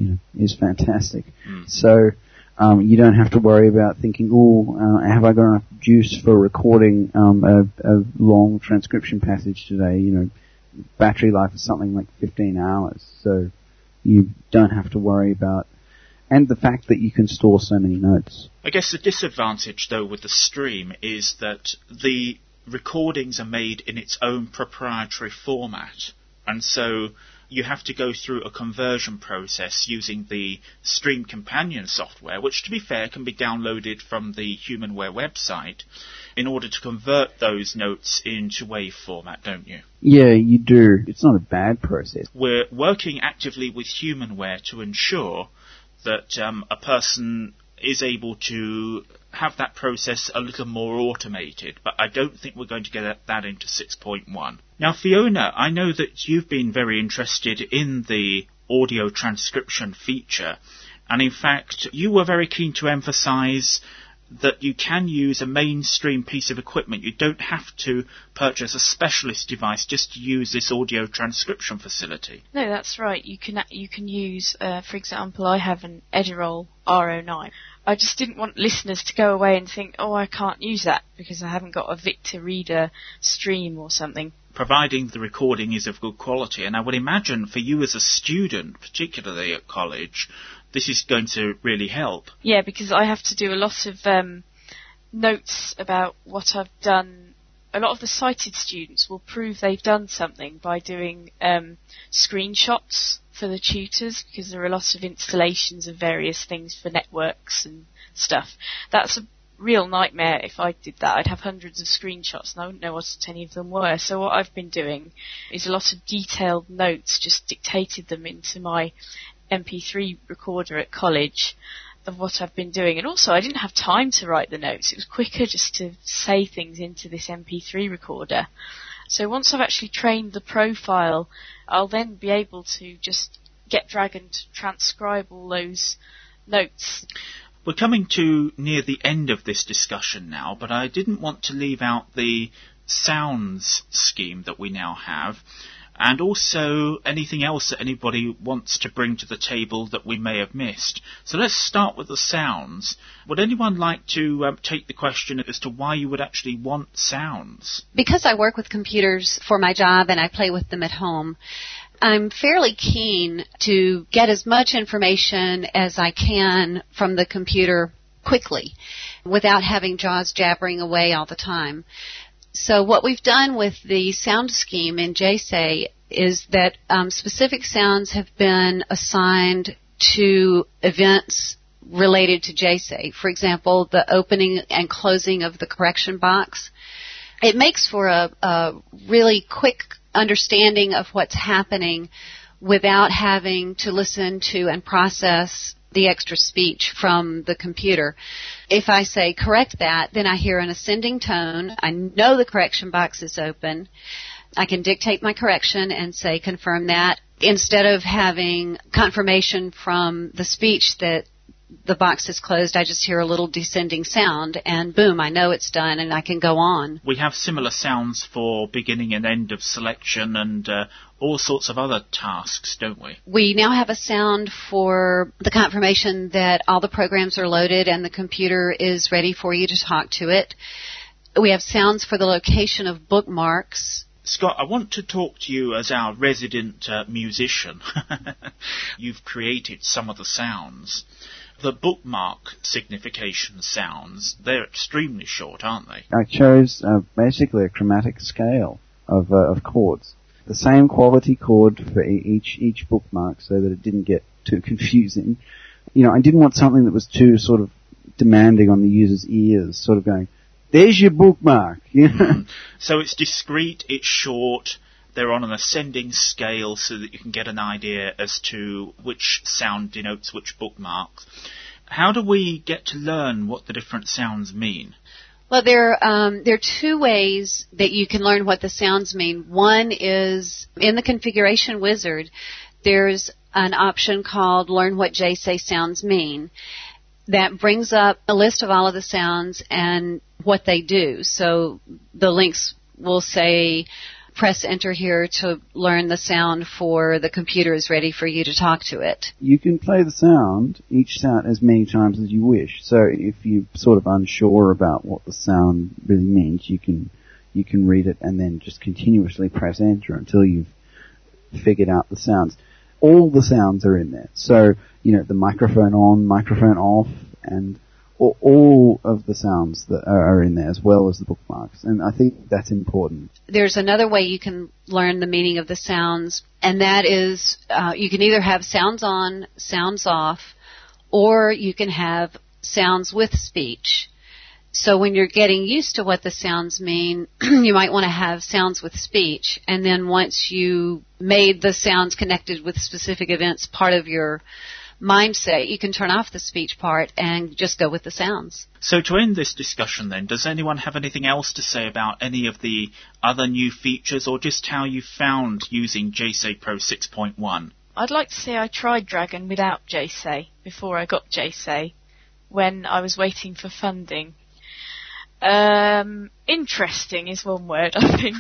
is fantastic. So you don't have to worry about thinking, have I got enough juice for recording a long transcription passage today? Battery life is something like 15 hours, so you don't have to worry about, and the fact that you can store so many notes. I guess the disadvantage, though, with the Stream is that the recordings are made in its own proprietary format, and so you have to go through a conversion process using the Stream Companion software, which, to be fair, can be downloaded from the Humanware website, in order to convert those notes into WAV format, don't you? Yeah, you do. It's not a bad process. We're working actively with Humanware to ensure that a person is able to have that process a little more automated, but I don't think we're going to get that into 6.1. Now, Fiona, I know that you've been very interested in the audio transcription feature, and in fact, you were very keen to emphasize that you can use a mainstream piece of equipment. You don't have to purchase a specialist device just to use this audio transcription facility. No, that's right. You can use, for example, I have an Edirol R09. I just didn't want listeners to go away and think, I can't use that because I haven't got a Victor Reader Stream or something. Providing the recording is of good quality, and I would imagine for you as a student, particularly at college, this is going to really help. Yeah, because I have to do a lot of notes about what I've done. A lot of the sighted students will prove they've done something by doing screenshots for the tutors, because there are a lot of installations of various things for networks and stuff. That's a real nightmare. If I did that, I'd have hundreds of screenshots and I wouldn't know what any of them were. So what I've been doing is a lot of detailed notes, just dictated them into my MP3 recorder at college of what I've been doing. And also I didn't have time to write the notes. It was quicker just to say things into this MP3 recorder. So once I've actually trained the profile, I'll then be able to just get Dragon to transcribe all those notes. We're coming to near the end of this discussion now, but I didn't want to leave out the sounds scheme that we now have, and also anything else that anybody wants to bring to the table that we may have missed. So let's start with the sounds. Would anyone like to take the question as to why you would actually want sounds? Because I work with computers for my job and I play with them at home, I'm fairly keen to get as much information as I can from the computer quickly without having JAWS jabbering away all the time. So what we've done with the sound scheme in JSay is that specific sounds have been assigned to events related to JSay. For example, the opening and closing of the correction box. It makes for a really quick understanding of what's happening without having to listen to and process the extra speech from the computer. If I say correct that, then I hear an ascending tone. I know the correction box is open. I can dictate my correction and say confirm that. Instead of having confirmation from the speech that the box is closed, I just hear a little descending sound, and boom, I know it's done, and I can go on. We have similar sounds for beginning and end of selection and all sorts of other tasks, don't we? We now have a sound for the confirmation that all the programs are loaded and the computer is ready for you to talk to it. We have sounds for the location of bookmarks. Scott, I want to talk to you as our resident musician. You've created some of the sounds. The bookmark signification sounds, they're extremely short, aren't they? I chose basically a chromatic scale of chords. The same quality chord for each bookmark so that it didn't get too confusing. You know, I didn't want something that was too sort of demanding on the user's ears, sort of going, there's your bookmark. You know? So it's discrete, it's short, they're on an ascending scale so that you can get an idea as to which sound denotes which bookmark. How do we get to learn what the different sounds mean? Well, there are two ways that you can learn what the sounds mean. One is in the configuration wizard, there's an option called Learn What JSay Sounds Mean. That brings up a list of all of the sounds and what they do. So the links will say, press enter here to learn the sound for the computer is ready for you to talk to it. You can play the sound, each sound, as many times as you wish. So if you're sort of unsure about what the sound really means, you can read it and then just continuously press enter until you've figured out the sounds. All the sounds are in there. So, you know, the microphone on, microphone off, and all of the sounds that are in there, as well as the bookmarks. And I think that's important. There's another way you can learn the meaning of the sounds, and that is you can either have sounds on, sounds off, or you can have sounds with speech. So when you're getting used to what the sounds mean, you might want to have sounds with speech, and then once you made the sounds connected with specific events part of your mindset, you can turn off the speech part and just go with the sounds. So to end this discussion then, does anyone have anything else to say about any of the other new features, or just how you found using JSay Pro 6.1? I'd like to say I tried Dragon without JSay before I got JSay, when I was waiting for funding. Interesting is one word, I think.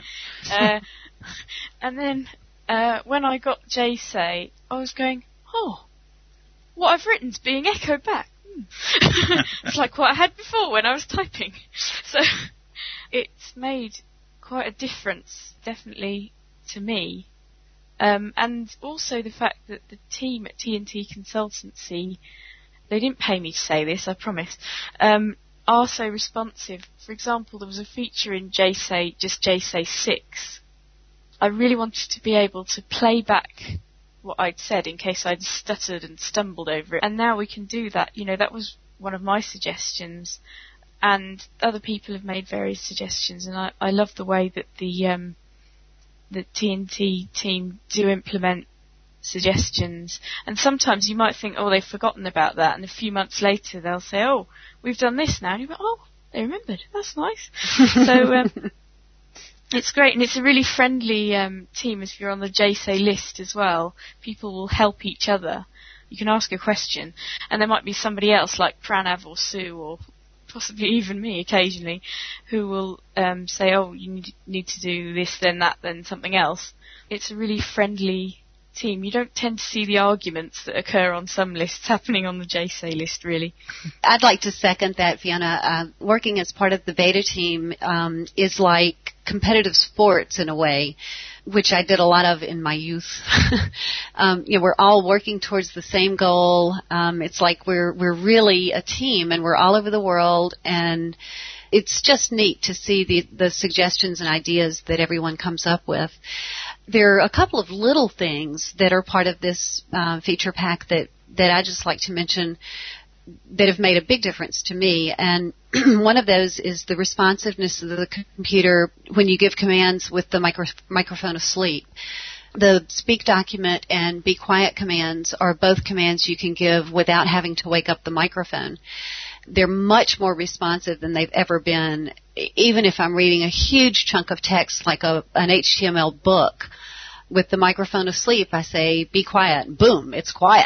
And then when I got JSay, I was going, oh, what I've written's being echoed back. It's like what I had before when I was typing. So it's made quite a difference, definitely, to me. And also the fact that the team at TNT Consultancy, they didn't pay me to say this, I promise, are so responsive. For example, there was a feature in JSay, just JSay 6. I really wanted to be able to play back what I'd said in case I'd stuttered and stumbled over it. And now we can do that. You know, that was one of my suggestions. And other people have made various suggestions. And I love the way that the TNT team do implement suggestions. And sometimes you might think, oh, they've forgotten about that. And a few months later they'll say, oh, we've done this now. And you go, oh, they remembered. That's nice. So it's great, and it's a really friendly team. If you're on the JSay list as well, people will help each other. You can ask a question, and there might be somebody else like Pranav or Sue, or possibly even me occasionally, who will say, oh, you need to do this, then that, then something else. It's a really friendly team. You don't tend to see the arguments that occur on some lists happening on the JSay list, really. I'd like to second that, Fiona. Working as part of the beta team is like competitive sports in a way, which I did a lot of in my youth. We're all working towards the same goal. It's like we're really a team, and we're all over the world, and it's just neat to see the suggestions and ideas that everyone comes up with. There are a couple of little things that are part of this feature pack that I just like to mention that have made a big difference to me. And one of those is the responsiveness of the computer when you give commands with the microphone asleep. The speak document and be quiet commands are both commands you can give without having to wake up the microphone. They're much more responsive than they've ever been. Even if I'm reading a huge chunk of text like an HTML book, with the microphone asleep, I say, be quiet. Boom, it's quiet.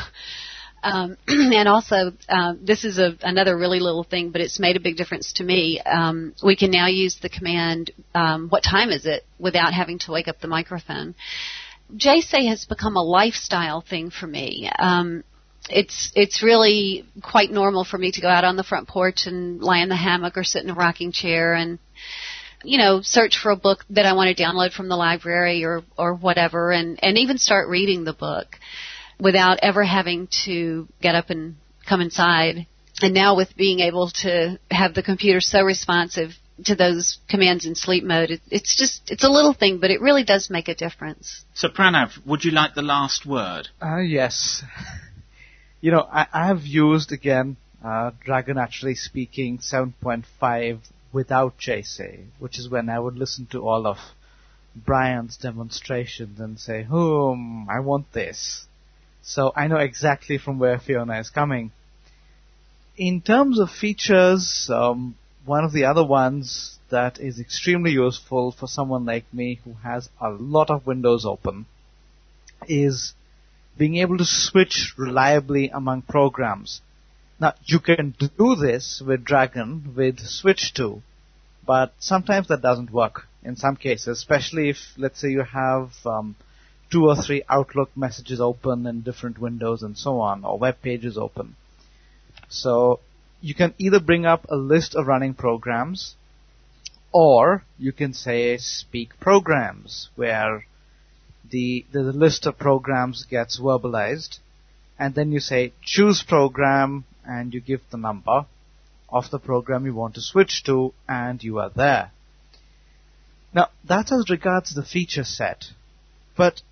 And also, this is another really little thing, but it's made a big difference to me. We can now use the command, what time is it, without having to wake up the microphone. JSay has become a lifestyle thing for me. It's really quite normal for me to go out on the front porch and lie in the hammock or sit in a rocking chair and, search for a book that I want to download from the library or whatever, and even start reading the book without ever having to get up and come inside. And now with being able to have the computer so responsive to those commands in sleep mode, it's a little thing, but it really does make a difference. So Pranav, would you like the last word? Yes. I have used, again, Dragon Naturally Speaking 7.5 without JSay, which is when I would listen to all of Brian's demonstrations and say, I want this. So I know exactly from where Fiona is coming. In terms of features, one of the other ones that is extremely useful for someone like me who has a lot of windows open is being able to switch reliably among programs. Now, you can do this with Dragon with Switch To, but sometimes that doesn't work in some cases, especially if, let's say, you have 2 or 3 Outlook messages open in different windows and so on, or web pages open. So you can either bring up a list of running programs, or you can say speak programs, where the list of programs gets verbalized, and then you say choose program, and you give the number of the program you want to switch to, and you are there. Now, that's as regards the feature set. But,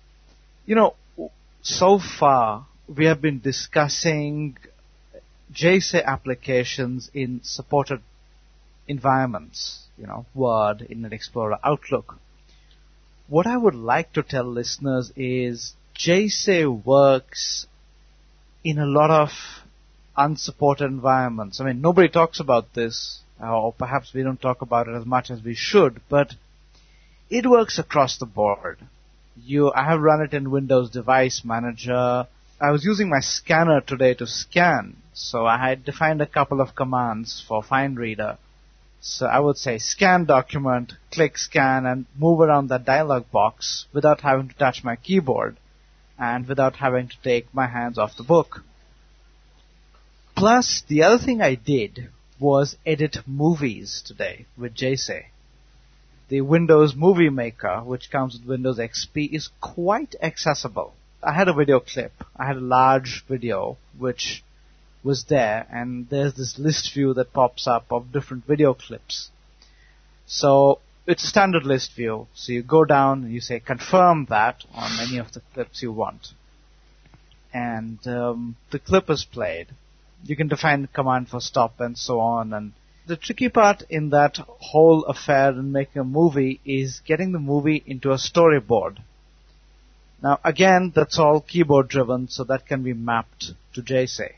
so far we have been discussing JSay applications in supported environments, Word, Internet Explorer, Outlook. What I would like to tell listeners is JSay works in a lot of unsupported environments. I mean, nobody talks about this, or perhaps we don't talk about it as much as we should, but it works across the board. I have run it in Windows Device Manager. I was using my scanner today to scan, so I had defined a couple of commands for FineReader. So I would say scan document, click scan, and move around that dialog box without having to touch my keyboard and without having to take my hands off the book. Plus, the other thing I did was edit movies today with JSay. The Windows Movie Maker, which comes with Windows XP, is quite accessible. I had a video clip. I had a large video which was there, and there's this list view that pops up of different video clips. So it's a standard list view. So you go down and you say confirm that on any of the clips you want. And the clip is played. You can define the command for stop and so on. And the tricky part in that whole affair in making a movie is getting the movie into a storyboard. Now, again, that's all keyboard driven, so that can be mapped to JSay.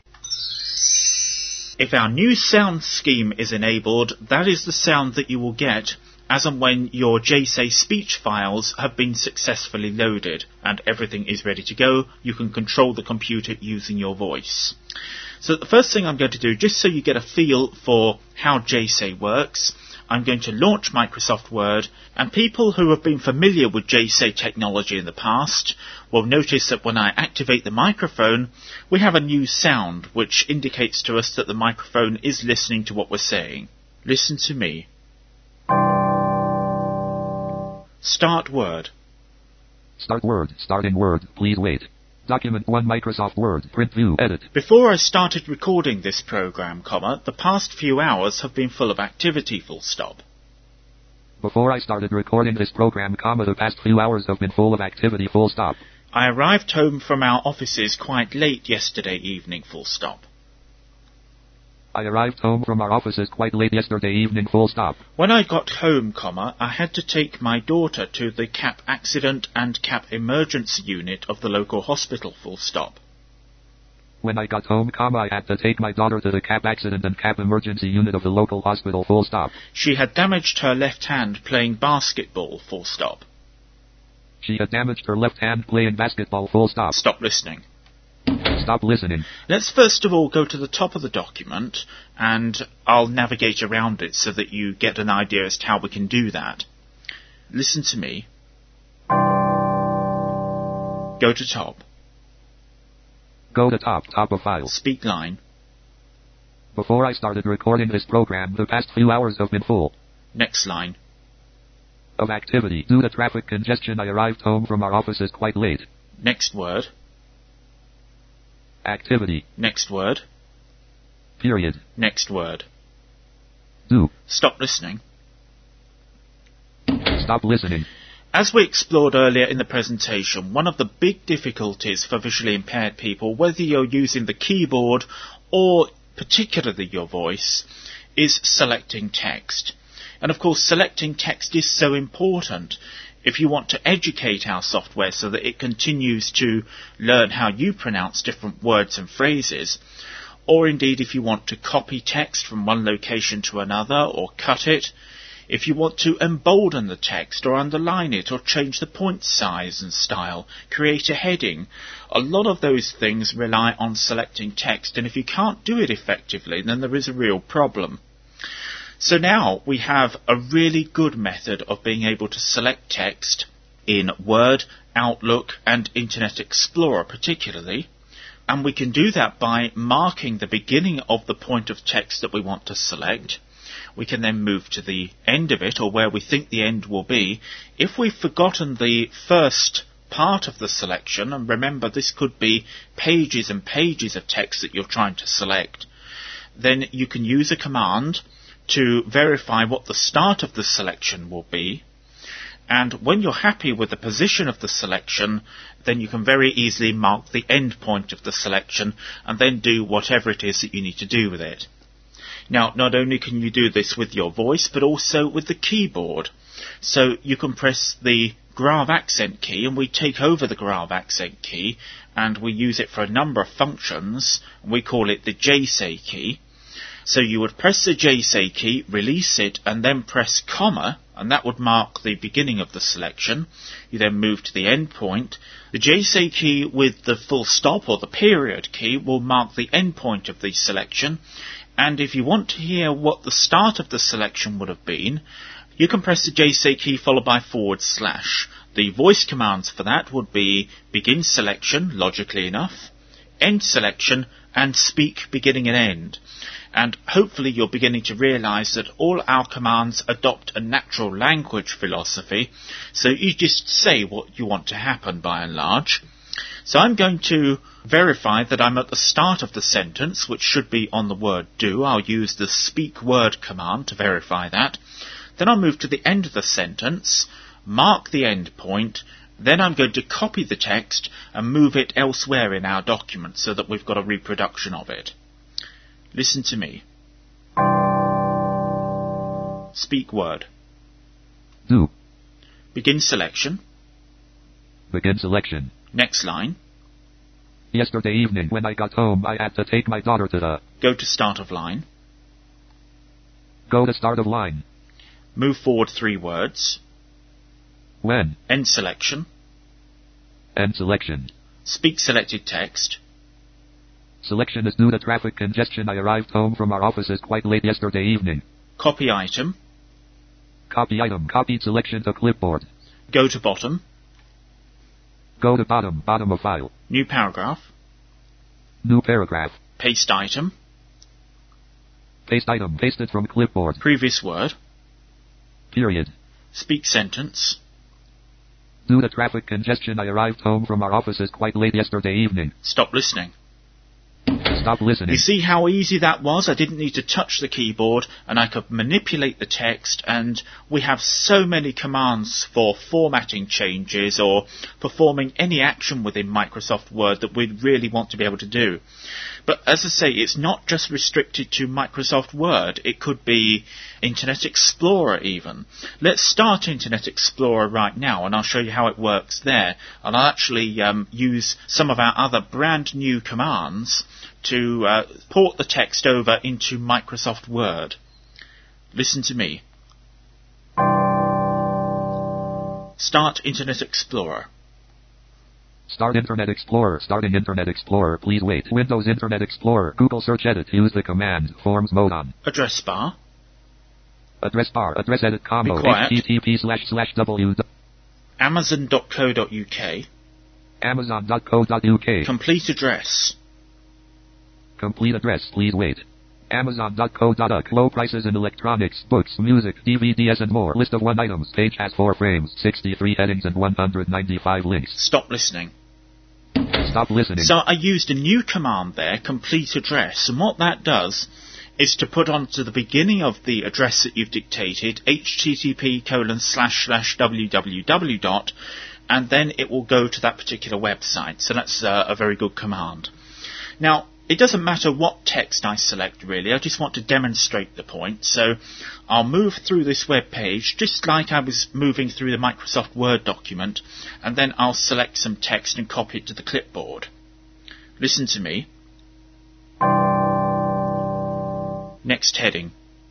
If our new sound scheme is enabled, that is the sound that you will get as and when your JSay speech files have been successfully loaded and everything is ready to go. You can control the computer using your voice. So the first thing I'm going to do, just so you get a feel for how JSay works, I'm going to launch Microsoft Word, and people who have been familiar with JSay technology in the past will notice that when I activate the microphone, we have a new sound which indicates to us that the microphone is listening to what we're saying. Listen to me. Start Word. Start Word. Starting Word. Please wait. Document 1 Microsoft Word. Print view. Edit. Before I started recording this program, the past few hours have been full of activity, full stop. Before I started recording this program, the past few hours have been full of activity, full stop. I arrived home from our offices quite late yesterday evening, full stop. I arrived home from our offices quite late yesterday evening, full stop. When I got home, comma, I had to take my daughter to the CAP accident and CAP emergency unit of the local hospital, full stop. When I got home, comma, I had to take my daughter to the CAP accident and CAP emergency unit of the local hospital, full stop. She had damaged her left hand playing basketball, full stop. She had damaged her left hand playing basketball, full stop. Stop listening. Stop listening. Let's first of all go to the top of the document, and I'll navigate around it so that you get an idea as to how we can do that. Listen to me. Go to top. Go to top of file. Speak line. Before I started recording this program, the past few hours have been full Next line. of activity. Due to traffic congestion, I arrived home from our offices quite late. Next word. Activity. Next word. Period. Next word. Do. Stop listening. Stop listening. As we explored earlier in the presentation, one of the big difficulties for visually impaired people, whether you're using the keyboard or particularly your voice, is selecting text. And of course, selecting text is so important if you want to educate our software so that it continues to learn how you pronounce different words and phrases, or indeed if you want to copy text from one location to another or cut it, if you want to embolden the text or underline it or change the point size and style, create a heading. A lot of those things rely on selecting text, and if you can't do it effectively, then there is a real problem. So now we have a really good method of being able to select text in Word, Outlook and Internet Explorer particularly, and we can do that by marking the beginning of the point of text that we want to select. We can then move to the end of it, or where we think the end will be. If we've forgotten the first part of the selection, and remember this could be pages and pages of text that you're trying to select, then you can use a command to verify what the start of the selection will be. And when you're happy with the position of the selection, then you can very easily mark the end point of the selection and then do whatever it is that you need to do with it. Now, not only can you do this with your voice, but also with the keyboard. So you can press the grave accent key, and we take over the grave accent key, and we use it for a number of functions, and we call it the JSay key. So you would press the JSay key, release it, and then press comma, and that would mark the beginning of the selection. You then move to the end point. The JSay key with the full stop or the period key will mark the end point of the selection. And if you want to hear what the start of the selection would have been, you can press the JSay key followed by /. The voice commands for that would be begin selection, logically enough, end selection, and speak beginning and end. And hopefully you're beginning to realise that all our commands adopt a natural language philosophy, so you just say what you want to happen by and large. So I'm going to verify that I'm at the start of the sentence, which should be on the word do. I'll use the speak word command to verify that. Then I'll move to the end of the sentence, mark the end point, then I'm going to copy the text and move it elsewhere in our document so that we've got a reproduction of it. Listen to me. Speak word. Do. Begin selection. Begin selection. Next line. Yesterday evening when I got home, I had to take my daughter to the... Go to start of line. Go to start of line. Move forward 3 words. When. End selection. End selection. Speak selected text. Selection is due to traffic congestion. I arrived home from our offices quite late yesterday evening. Copy item. Copy item. Copied selection to clipboard. Go to bottom. Go to bottom of file. New paragraph. New paragraph. Paste item. Paste item. Pasted from clipboard. Previous word. Period. Speak sentence. Due to traffic congestion, I arrived home from our offices quite late yesterday evening. Stop listening. Stop listening. You see how easy that was? I didn't need to touch the keyboard, and I could manipulate the text, and we have so many commands for formatting changes or performing any action within Microsoft Word that we'd really want to be able to do. But as I say, it's not just restricted to Microsoft Word. It could be Internet Explorer even. Let's start Internet Explorer right now, and I'll show you how it works there. And I'll actually use some of our other brand new commands to port the text over into Microsoft Word. Listen to me. Start Internet Explorer. Start Internet Explorer. Starting Internet Explorer. Please wait. Windows Internet Explorer. Google Search Edit. Use the command Forms mode on. Address bar. Address bar. Address edit combo. Be quiet. http://w. Amazon.co.uk. Amazon.co.uk. Complete address. Complete address. Please wait. Amazon.co.uk. Low prices in electronics, books, music, DVDs and more. List of 1 items. Page has 4 frames, 63 headings and 195 links. Stop listening. Stop listening. So I used a new command there, complete address, and what that does is to put onto the beginning of the address that you've dictated http://www. And then it will go to that particular website. So that's a very good command. Now, it doesn't matter what text I select really, I just want to demonstrate the point. So I'll move through this web page just like I was moving through the Microsoft Word document, and then I'll select some text and copy it to the clipboard. Listen to me. Next heading.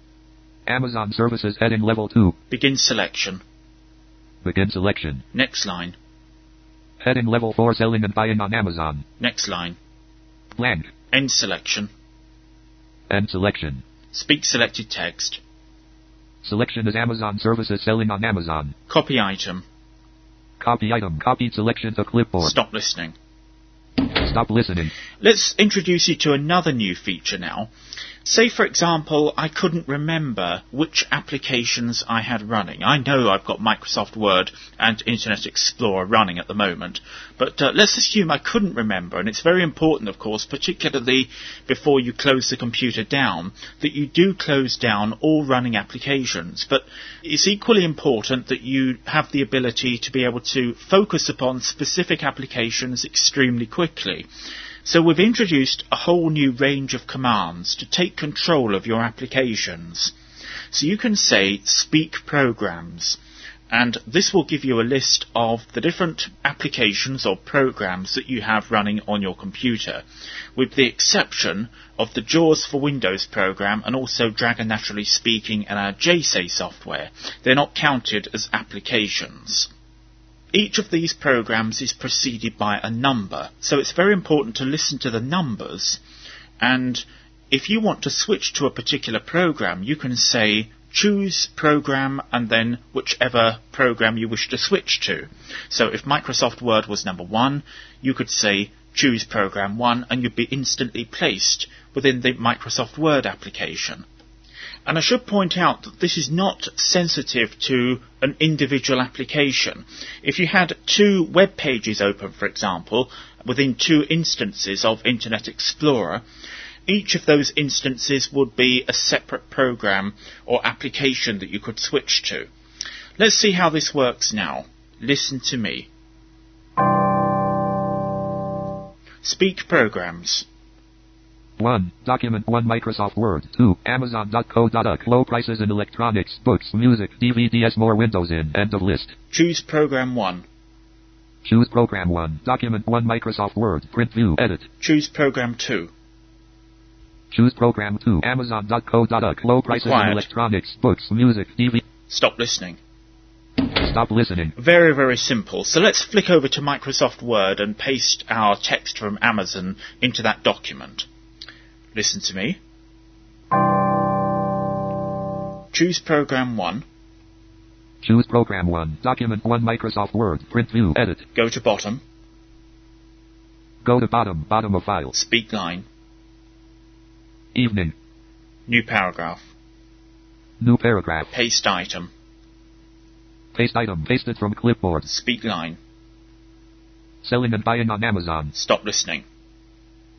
Amazon Services heading level 2. Begin selection. Begin selection. Next line. Heading level 4 selling and buying on Amazon. Next line. Blank. End selection. End selection. Speak selected text. Selection is Amazon Services selling on Amazon. Copy item. Copy item. Copied selection to clipboard. Stop listening. Stop listening. Let's introduce you to another new feature now. Say, for example, I couldn't remember which applications I had running. I know I've got Microsoft Word and Internet Explorer running at the moment, but let's assume I couldn't remember, and it's very important, of course, particularly before you close the computer down, that you do close down all running applications. But it's equally important that you have the ability to be able to focus upon specific applications extremely quickly. So we've introduced a whole new range of commands to take control of your applications. So you can say speak programs, and this will give you a list of the different applications or programs that you have running on your computer, with the exception of the JAWS for Windows program and also Dragon Naturally Speaking and our JSay software. They're not counted as applications. Each of these programs is preceded by a number, so it's very important to listen to the numbers, and if you want to switch to a particular program, you can say choose program and then whichever program you wish to switch to. So if Microsoft Word was number 1, you could say choose program 1 and you'd be instantly placed within the Microsoft Word application. And I should point out that this is not sensitive to an individual application. If you had 2 web pages open, for example, within 2 instances of Internet Explorer, each of those instances would be a separate program or application that you could switch to. Let's see how this works now. Listen to me. Speak programs. 1. Document 1 Microsoft Word. 2. Amazon.co.uk. Low prices in electronics, books, music, DVDs, more Windows in. End of list. Choose program 1. Choose program 1. Document 1 Microsoft Word. Print view. Edit. Choose program 2. Choose program 2. Amazon.co.uk. Low prices in electronics, books, music, DVD. Stop listening. Stop listening. Very, very simple. So let's flick over to Microsoft Word and paste our text from Amazon into that document. Listen to me. Choose program 1. Choose program 1. Document 1 Microsoft Word. Print view. Edit. Go to bottom. Go to bottom. Bottom of file. Speak line. Evening. New paragraph. New paragraph. Paste item. Paste item. Pasted from clipboard. Speak line. Selling and buying on Amazon. Stop listening.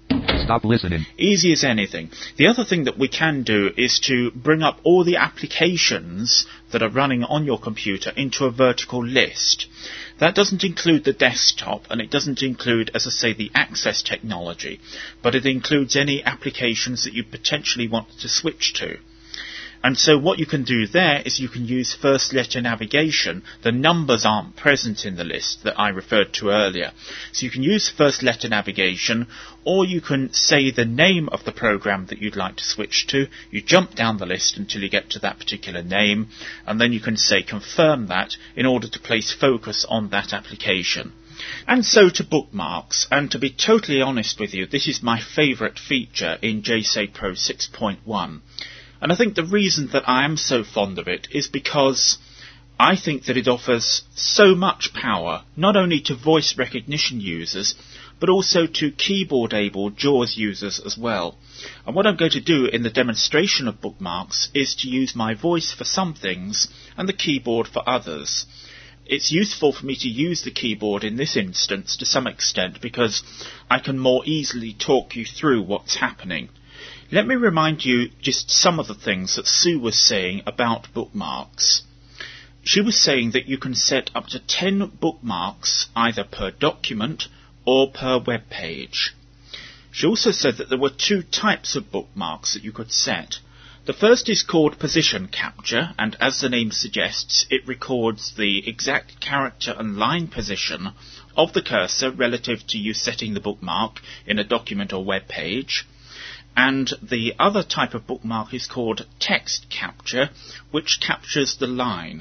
Stop listening. Easy as anything. The other thing that we can do is to bring up all the applications that are running on your computer into a vertical list. That doesn't include the desktop, and it doesn't include, as I say, the access technology, but it includes any applications that you potentially want to switch to. And so what you can do there is you can use first letter navigation. The numbers aren't present in the list that I referred to earlier. So you can use first letter navigation, or you can say the name of the program that you'd like to switch to. You jump down the list until you get to that particular name, and then you can say confirm that in order to place focus on that application. And so to bookmarks, and to be totally honest with you, this is my favourite feature in JSA Pro 6.1. And I think the reason that I am so fond of it is because I think that it offers so much power, not only to voice recognition users, but also to keyboard-able JAWS users as well. And what I'm going to do in the demonstration of bookmarks is to use my voice for some things and the keyboard for others. It's useful for me to use the keyboard in this instance to some extent because I can more easily talk you through what's happening. Let me remind you just some of the things that Sue was saying about bookmarks. She was saying that you can set up to 10 bookmarks either per document or per web page. She also said that there were 2 types of bookmarks that you could set. The first is called position capture, and as the name suggests, it records the exact character and line position of the cursor relative to you setting the bookmark in a document or web page. And the other type of bookmark is called text capture, which captures the line.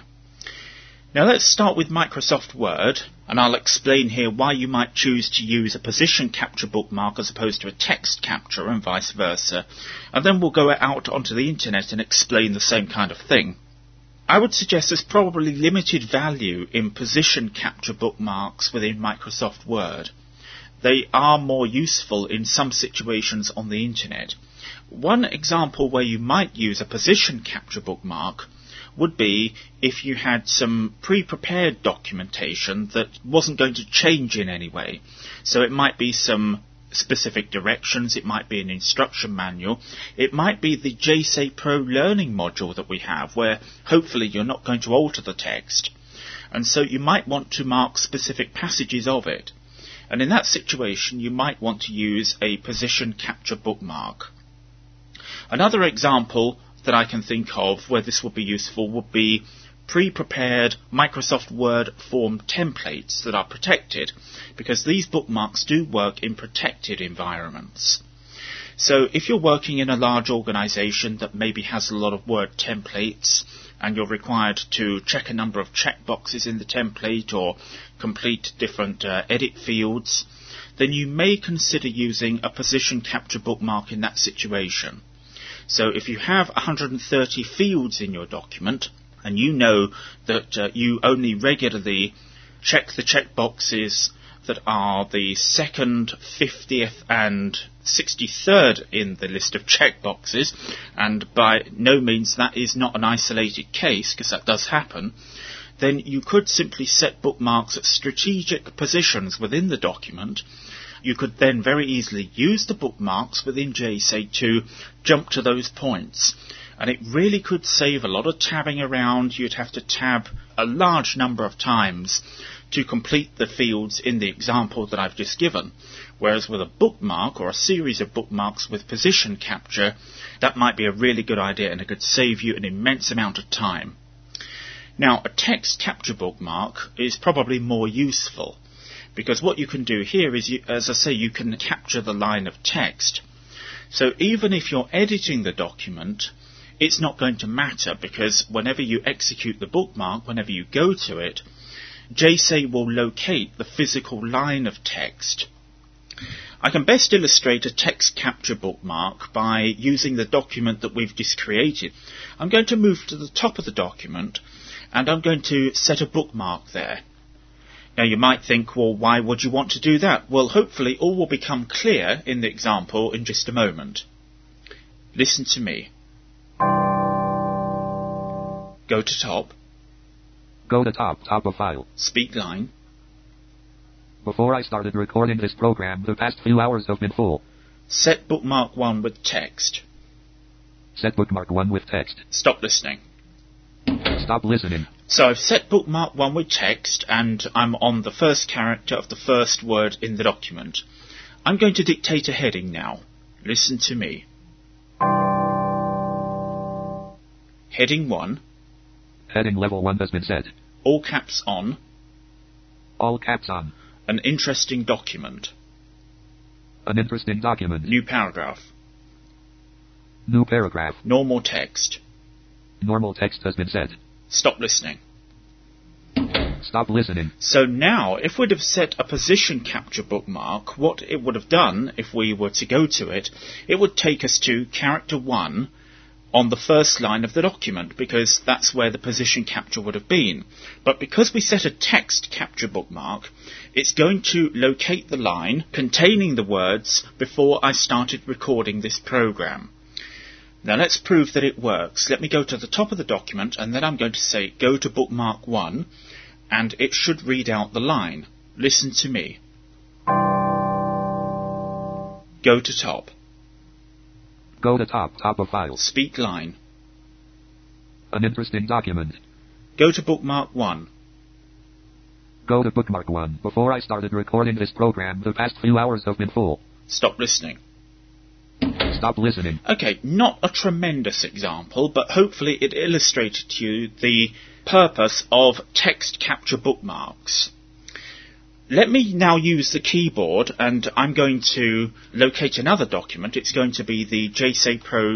Now let's start with Microsoft Word, and I'll explain here why you might choose to use a position capture bookmark as opposed to a text capture and vice versa, and then we'll go out onto the internet and explain the same kind of thing. I would suggest there's probably limited value in position capture bookmarks within Microsoft Word. They are more useful in some situations on the internet. One example where you might use a position capture bookmark would be if you had some pre-prepared documentation that wasn't going to change in any way. So it might be some specific directions, it might be an instruction manual, it might be the JSA Pro learning module that we have where hopefully you're not going to alter the text. And so you might want to mark specific passages of it. And in that situation, you might want to use a position capture bookmark. Another example that I can think of where this would be useful would be pre-prepared Microsoft Word form templates that are protected, because these bookmarks do work in protected environments. So if you're working in a large organisation that maybe has a lot of Word templates, and you're required to check a number of checkboxes in the template or complete different edit fields, then you may consider using a position capture bookmark in that situation. So if you have 130 fields in your document, and you know that you only regularly check the checkboxes that are the 2nd, 50th and 63rd in the list of checkboxes, and by no means that is not an isolated case, because that does happen, then you could simply set bookmarks at strategic positions within the document. You could then very easily use the bookmarks within JSA to jump to those points. And it really could save a lot of tabbing around. You'd have to tab a large number of times to complete the fields in the example that I've just given. Whereas with a bookmark or a series of bookmarks with position capture, that might be a really good idea and it could save you an immense amount of time. Now, a text capture bookmark is probably more useful, because what you can do here is, as I say, you can capture the line of text. So even if you're editing the document, it's not going to matter, because whenever you execute the bookmark, whenever you go to it, JSA will locate the physical line of text. I can best illustrate a text capture bookmark by using the document that we've just created. I'm going to move to the top of the document, and I'm going to set a bookmark there. Now you might think, well, why would you want to do that? Well, hopefully all will become clear in the example in just a moment. Listen to me. Go to top. Go to top of file. Speak line. Before I started recording this program, the past few hours have been full. Set bookmark 1 with text. Set bookmark 1 with text. Stop listening. Stop listening. So I've set bookmark 1 with text, and I'm on the first character of the first word in the document. I'm going to dictate a heading now. Listen to me. Heading 1. Heading level 1 has been set. All caps on. All caps on. An interesting document. An interesting document. New paragraph. New paragraph. Normal text. Normal text has been set. Stop listening. Stop listening. So now, if we'd have set a position capture bookmark, what it would have done, if we were to go to it, it would take us to character 1 on the first line of the document, because that's where the position capture would have been. But because we set a text capture bookmark, it's going to locate the line containing the words before I started recording this program. Now let's prove that it works. Let me go to the top of the document, and then I'm going to say go to bookmark 1, and it should read out the line. Listen to me. Go to top. Go to top of file. Speak line. An interesting document. Go to bookmark 1. Go to bookmark 1. Before I started recording this program, the past few hours have been full. Stop listening. Stop listening. Okay, not a tremendous example, but hopefully it illustrated to you the purpose of text capture bookmarks. Let me now use the keyboard, and I'm going to locate another document. It's going to be the JSA Pro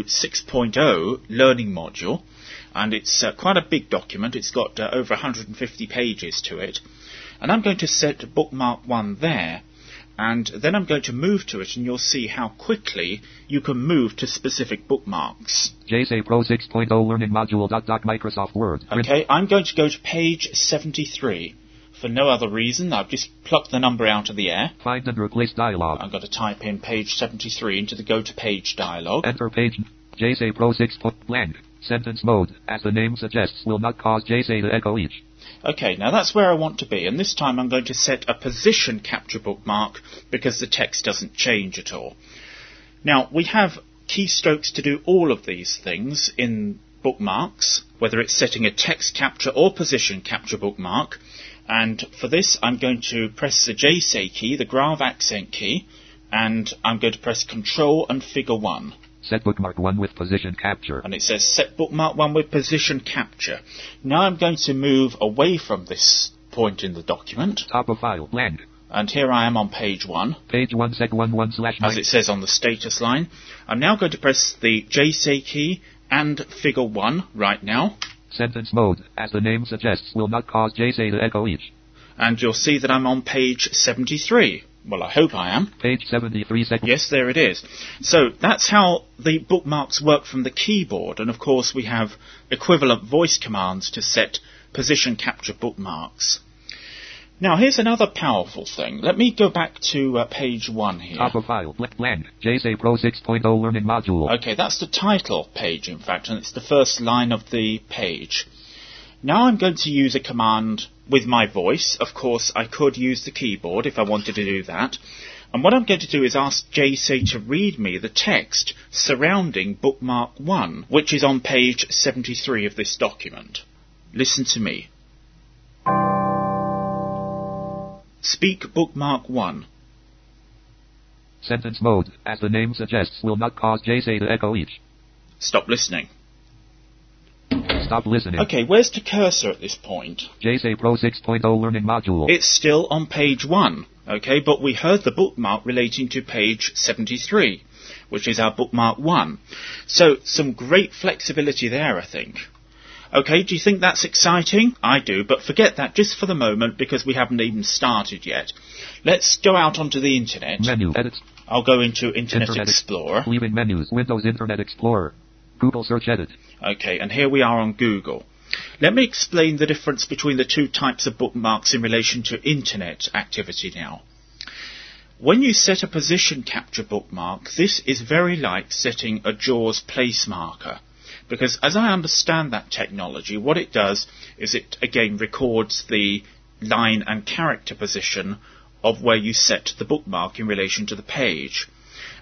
6.0 learning module, and it's quite a big document. It's got over 150 pages to it. And I'm going to set bookmark 1 there, and then I'm going to move to it, and you'll see how quickly you can move to specific bookmarks. JSA Pro 6.0 learning module. Microsoft Word. Okay, I'm going to go to page 73. For no other reason, I've just plucked the number out of the air. Find and replace dialog. I'm going to type in page 73 into the Go to Page dialog. Enter page. JSA Pro 6. Blank. Sentence mode, as the name suggests, will not cause JSA to echo each. Okay, now that's where I want to be, and this time I'm going to set a position capture bookmark because the text doesn't change at all. Now, we have keystrokes to do all of these things in bookmarks, whether it's setting a text capture or position capture bookmark. And for this, I'm going to press the JSA key, the Grave accent key, and I'm going to press Control and Figure 1. Set bookmark 1 with position capture. And it says set bookmark 1 with position capture. Now I'm going to move away from this point in the document. Top of file, blank. And here I am on page 1. Page 1 sec 1/1/9. As it says on the status line. I'm now going to press the JSA key and Figure 1 right now. Sentence mode, as the name suggests, will not cause JSA to echo each. And you'll see that I'm on page 73. Well, I hope I am. Page 73 second. Yes, there it is. So that's how the bookmarks work from the keyboard. And of course we have equivalent voice commands to set position capture bookmarks. Now here's another powerful thing. Let me go back to page 1 here. Top of file, blank. JSA Pro 6.0 learning module. Okay, that's the title page in fact, and it's the first line of the page. Now I'm going to use a command with my voice. Of course, I could use the keyboard if I wanted to do that. And what I'm going to do is ask JSA to read me the text surrounding bookmark 1, which is on page 73 of this document. Listen to me. Speak bookmark 1. Sentence mode, as the name suggests, will not cause JSA to echo each. Stop listening. Stop listening. Okay, where's the cursor at this point? JSA Pro 6.0 learning module. It's still on page 1, okay, but we heard the bookmark relating to page 73, which is our bookmark 1. So, some great flexibility there, I think. Okay, do you think that's exciting? I do, but forget that just for the moment because we haven't even started yet. Let's go out onto the internet. Menu, edit. I'll go into Internet Explorer. Leaving menus, Windows Internet Explorer. Google search edit. Okay, and here we are on Google. Let me explain the difference between the two types of bookmarks in relation to internet activity now. When you set a position capture bookmark, this is very like setting a JAWS place marker. Because as I understand that technology, what it does is it again records the line and character position of where you set the bookmark in relation to the page.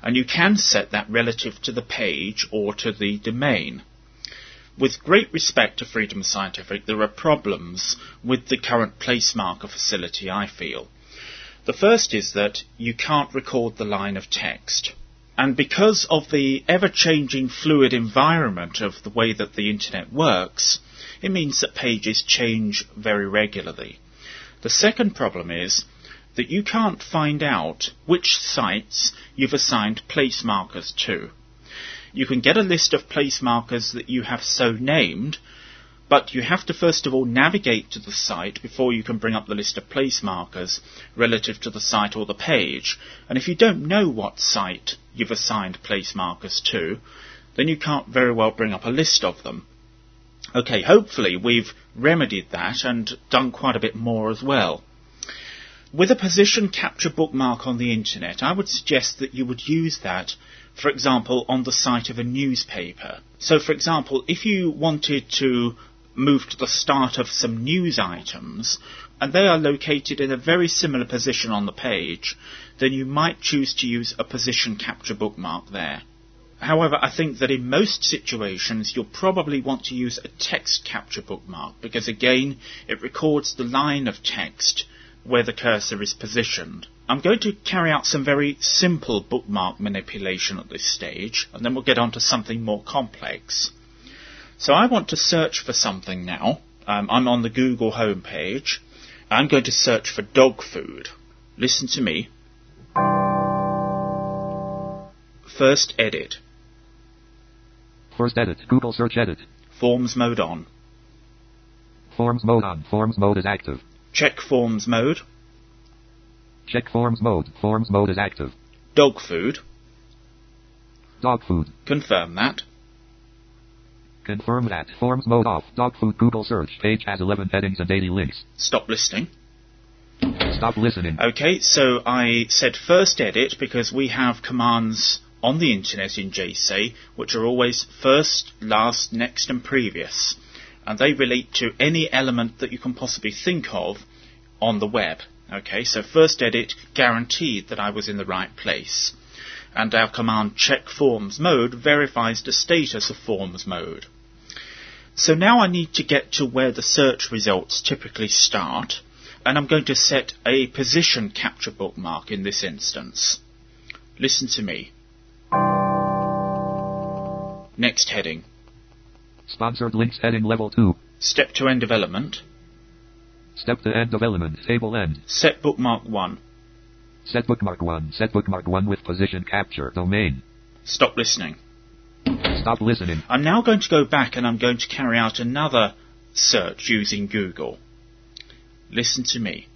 And you can set that relative to the page or to the domain. With great respect to Freedom Scientific, there are problems with the current place marker facility, I feel. The first is that you can't record the line of text. And because of the ever-changing fluid environment of the way that the internet works, it means that pages change very regularly. The second problem is that you can't find out which sites you've assigned place markers to. You can get a list of place markers that you have so named, but you have to first of all navigate to the site before you can bring up the list of place markers relative to the site or the page. And if you don't know what site you've assigned place markers to, then you can't very well bring up a list of them. Okay, hopefully we've remedied that and done quite a bit more as well. With a position capture bookmark on the internet, I would suggest that you would use that, for example, on the site of a newspaper. So, for example, if you wanted to move to the start of some news items, and they are located in a very similar position on the page, then you might choose to use a position capture bookmark there. However, I think that in most situations you'll probably want to use a text capture bookmark, because again, it records the line of text where the cursor is positioned. I'm going to carry out some very simple bookmark manipulation at this stage, and then we'll get on to something more complex. So I want to search for something now. I'm on the Google homepage. I'm going to search for dog food. Listen to me. First edit. First edit. Google search edit. Forms mode on. Forms mode on. Forms mode is active. Check forms mode. Check forms mode. Forms mode is active. Dog food. Dog food. Confirm that. Confirm that. Forms mode off. Dog food Google search. Page has 11 headings and 80 links. Stop listening. Stop listening. Okay, so I said first edit because we have commands on the internet in JSay which are always first, last, next and previous. And they relate to any element that you can possibly think of on the web. Okay, so first edit guaranteed that I was in the right place. And our command check forms mode verifies the status of forms mode. So now I need to get to where the search results typically start, and I'm going to set a position capture bookmark in this instance. Listen to me. Next heading. Sponsored links heading level 2. Step to end of element. Step to end of element. Table end. Set bookmark 1. Set bookmark 1. Set bookmark 1 with position capture. Domain. Stop listening. Stop listening. I'm now going to go back and I'm going to carry out another search using Google. Listen to me.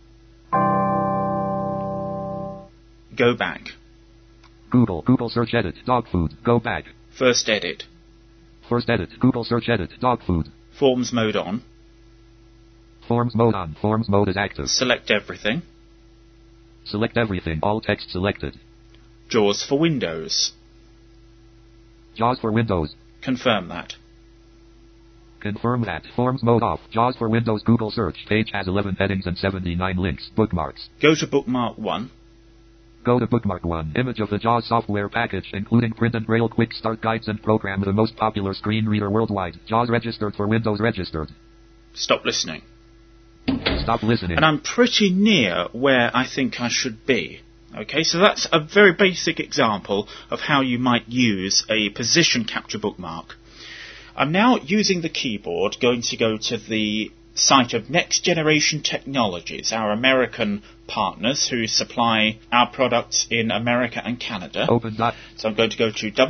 Go back. Google. Google search edit. Dog food. Go back. First edit. First edit. Google search edit. Dog food. Forms mode on. Forms mode on. Forms mode is active. Select everything. Select everything. All text selected. JAWS for Windows. JAWS for Windows. Confirm that. Confirm that. Forms mode off. JAWS for Windows Google search. Page has 11 headings and 79 links. Bookmarks. Go to bookmark 1. Go to bookmark 1. Image of the JAWS software package, including print and braille quick start guides and program, the most popular screen reader worldwide. JAWS registered for Windows registered. Stop listening. Stop listening. And I'm pretty near where I think I should be. Okay, so that's a very basic example of how you might use a position capture bookmark. I'm now using the keyboard going to go to the site of Next Generation Technologies, our American partners who supply our products in America and Canada. Open that. So I'm going to go to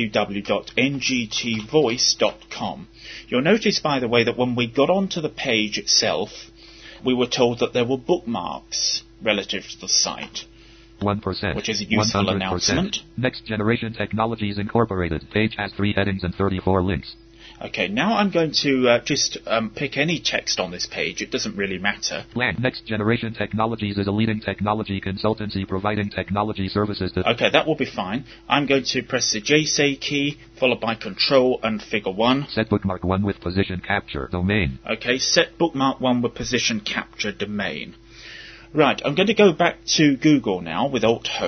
www.ngtvoice.com. You'll notice, by the way, that when we got onto the page itself, we were told that there were bookmarks relative to the site. 1%. Which is a useful 100%. announcement. Next Generation Technologies Incorporated. Page has 3 headings and 34 links. Okay, now I'm going to just pick any text on this page. It doesn't really matter. Blank. Next Generation Technologies is a leading technology consultancy providing technology services to... Okay, that will be fine. I'm going to press the JSay key, followed by Control and Figure 1. Set bookmark 1 with position capture. Domain. Okay, set bookmark 1 with position capture domain. Right, I'm going to go back to Google now with Alt Home.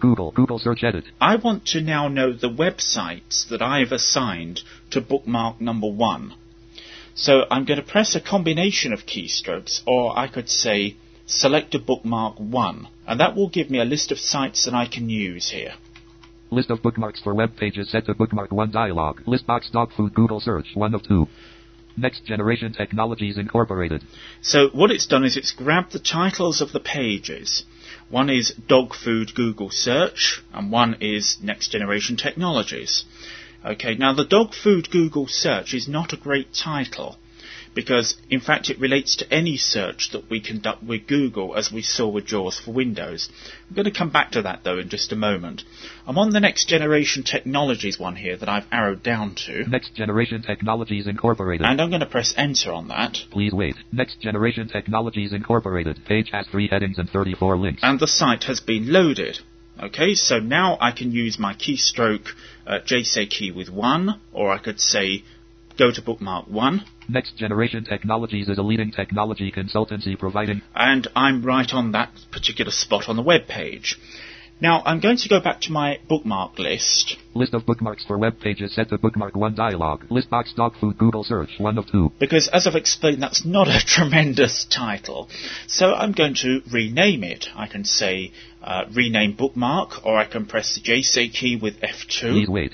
Google search edit. I want to now know the websites that I've assigned to bookmark number 1. So I'm going to press a combination of keystrokes, or I could say select a bookmark 1, and that will give me a list of sites that I can use here. List of bookmarks for web pages set to bookmark 1 dialog. List box dog food Google search 1 of 2. Next Generation Technologies Incorporated. So what it's done is it's grabbed the titles of the pages. One is Dog Food Google Search, and one is Next Generation Technologies. Okay, now the Dog Food Google Search is not a great title, because in fact it relates to any search that we conduct with Google, as we saw with JAWS for Windows. I'm going to come back to that though in just a moment. I'm on the Next Generation Technologies one here that I've arrowed down to. Next Generation Technologies Incorporated. And I'm going to press enter on that. Please wait. Next Generation Technologies Incorporated. Page has 3 headings and 34 links. And the site has been loaded. Okay, so now I can use my keystroke JSay key with 1, or I could say go to bookmark 1. Next Generation Technologies is a leading technology consultancy providing... And I'm right on that particular spot on the web page. Now, I'm going to go back to my bookmark list. List of bookmarks for web pages set to bookmark 1 dialog. List box dog food Google search 1 of 2. Because, as I've explained, that's not a tremendous title. So I'm going to rename it. I can say rename bookmark, or I can press the JSay key with F2. Please wait.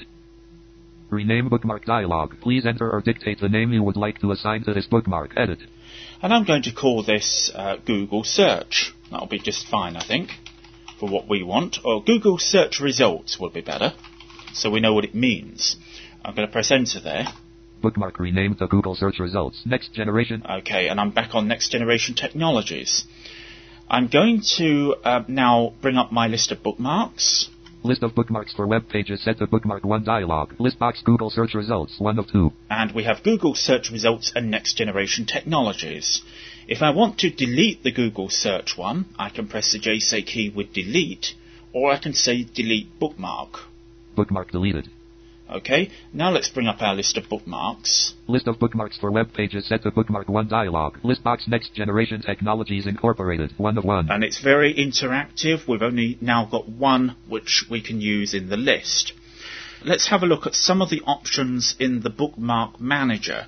Rename bookmark dialog. Please enter or dictate the name you would like to assign to this bookmark. Edit. And I'm going to call this Google Search. That'll be just fine, I think, for what we want. Or Google Search Results would be better, so we know what it means. I'm going to press enter there. Bookmark renamed to Google Search Results. Next Generation. Okay, and I'm back on Next Generation Technologies. I'm going to now bring up my list of bookmarks. List of bookmarks for web pages set to bookmark 1 dialog. List box Google Search Results 1 of 2. And we have Google Search Results and Next Generation Technologies. If I want to delete the Google Search one, I can press the JSay key with delete, or I can say delete bookmark. Bookmark deleted. Okay, now let's bring up our list of bookmarks. List of bookmarks for web pages set to bookmark 1 dialog. List box Next Generation Technologies Incorporated 1 of 1. And it's very interactive. We've only now got one which we can use in the list. Let's have a look at some of the options in the Bookmark Manager.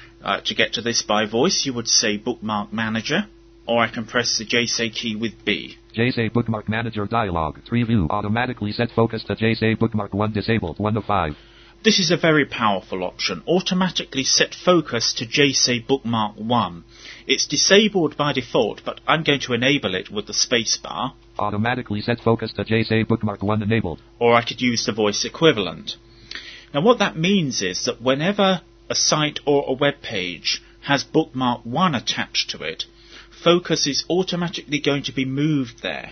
To get to this by voice, you would say Bookmark Manager, or I can press the JSay key with B. JSay Bookmark Manager dialog. 3 view. Automatically set focus to JSay Bookmark 1 disabled 1 of 5. This is a very powerful option. Automatically set focus to JSay Bookmark 1. It's disabled by default, but I'm going to enable it with the spacebar. Automatically set focus to JSay Bookmark 1 enabled. Or I could use the voice equivalent. Now what that means is that whenever a site or a web page has Bookmark 1 attached to it, focus is automatically going to be moved there.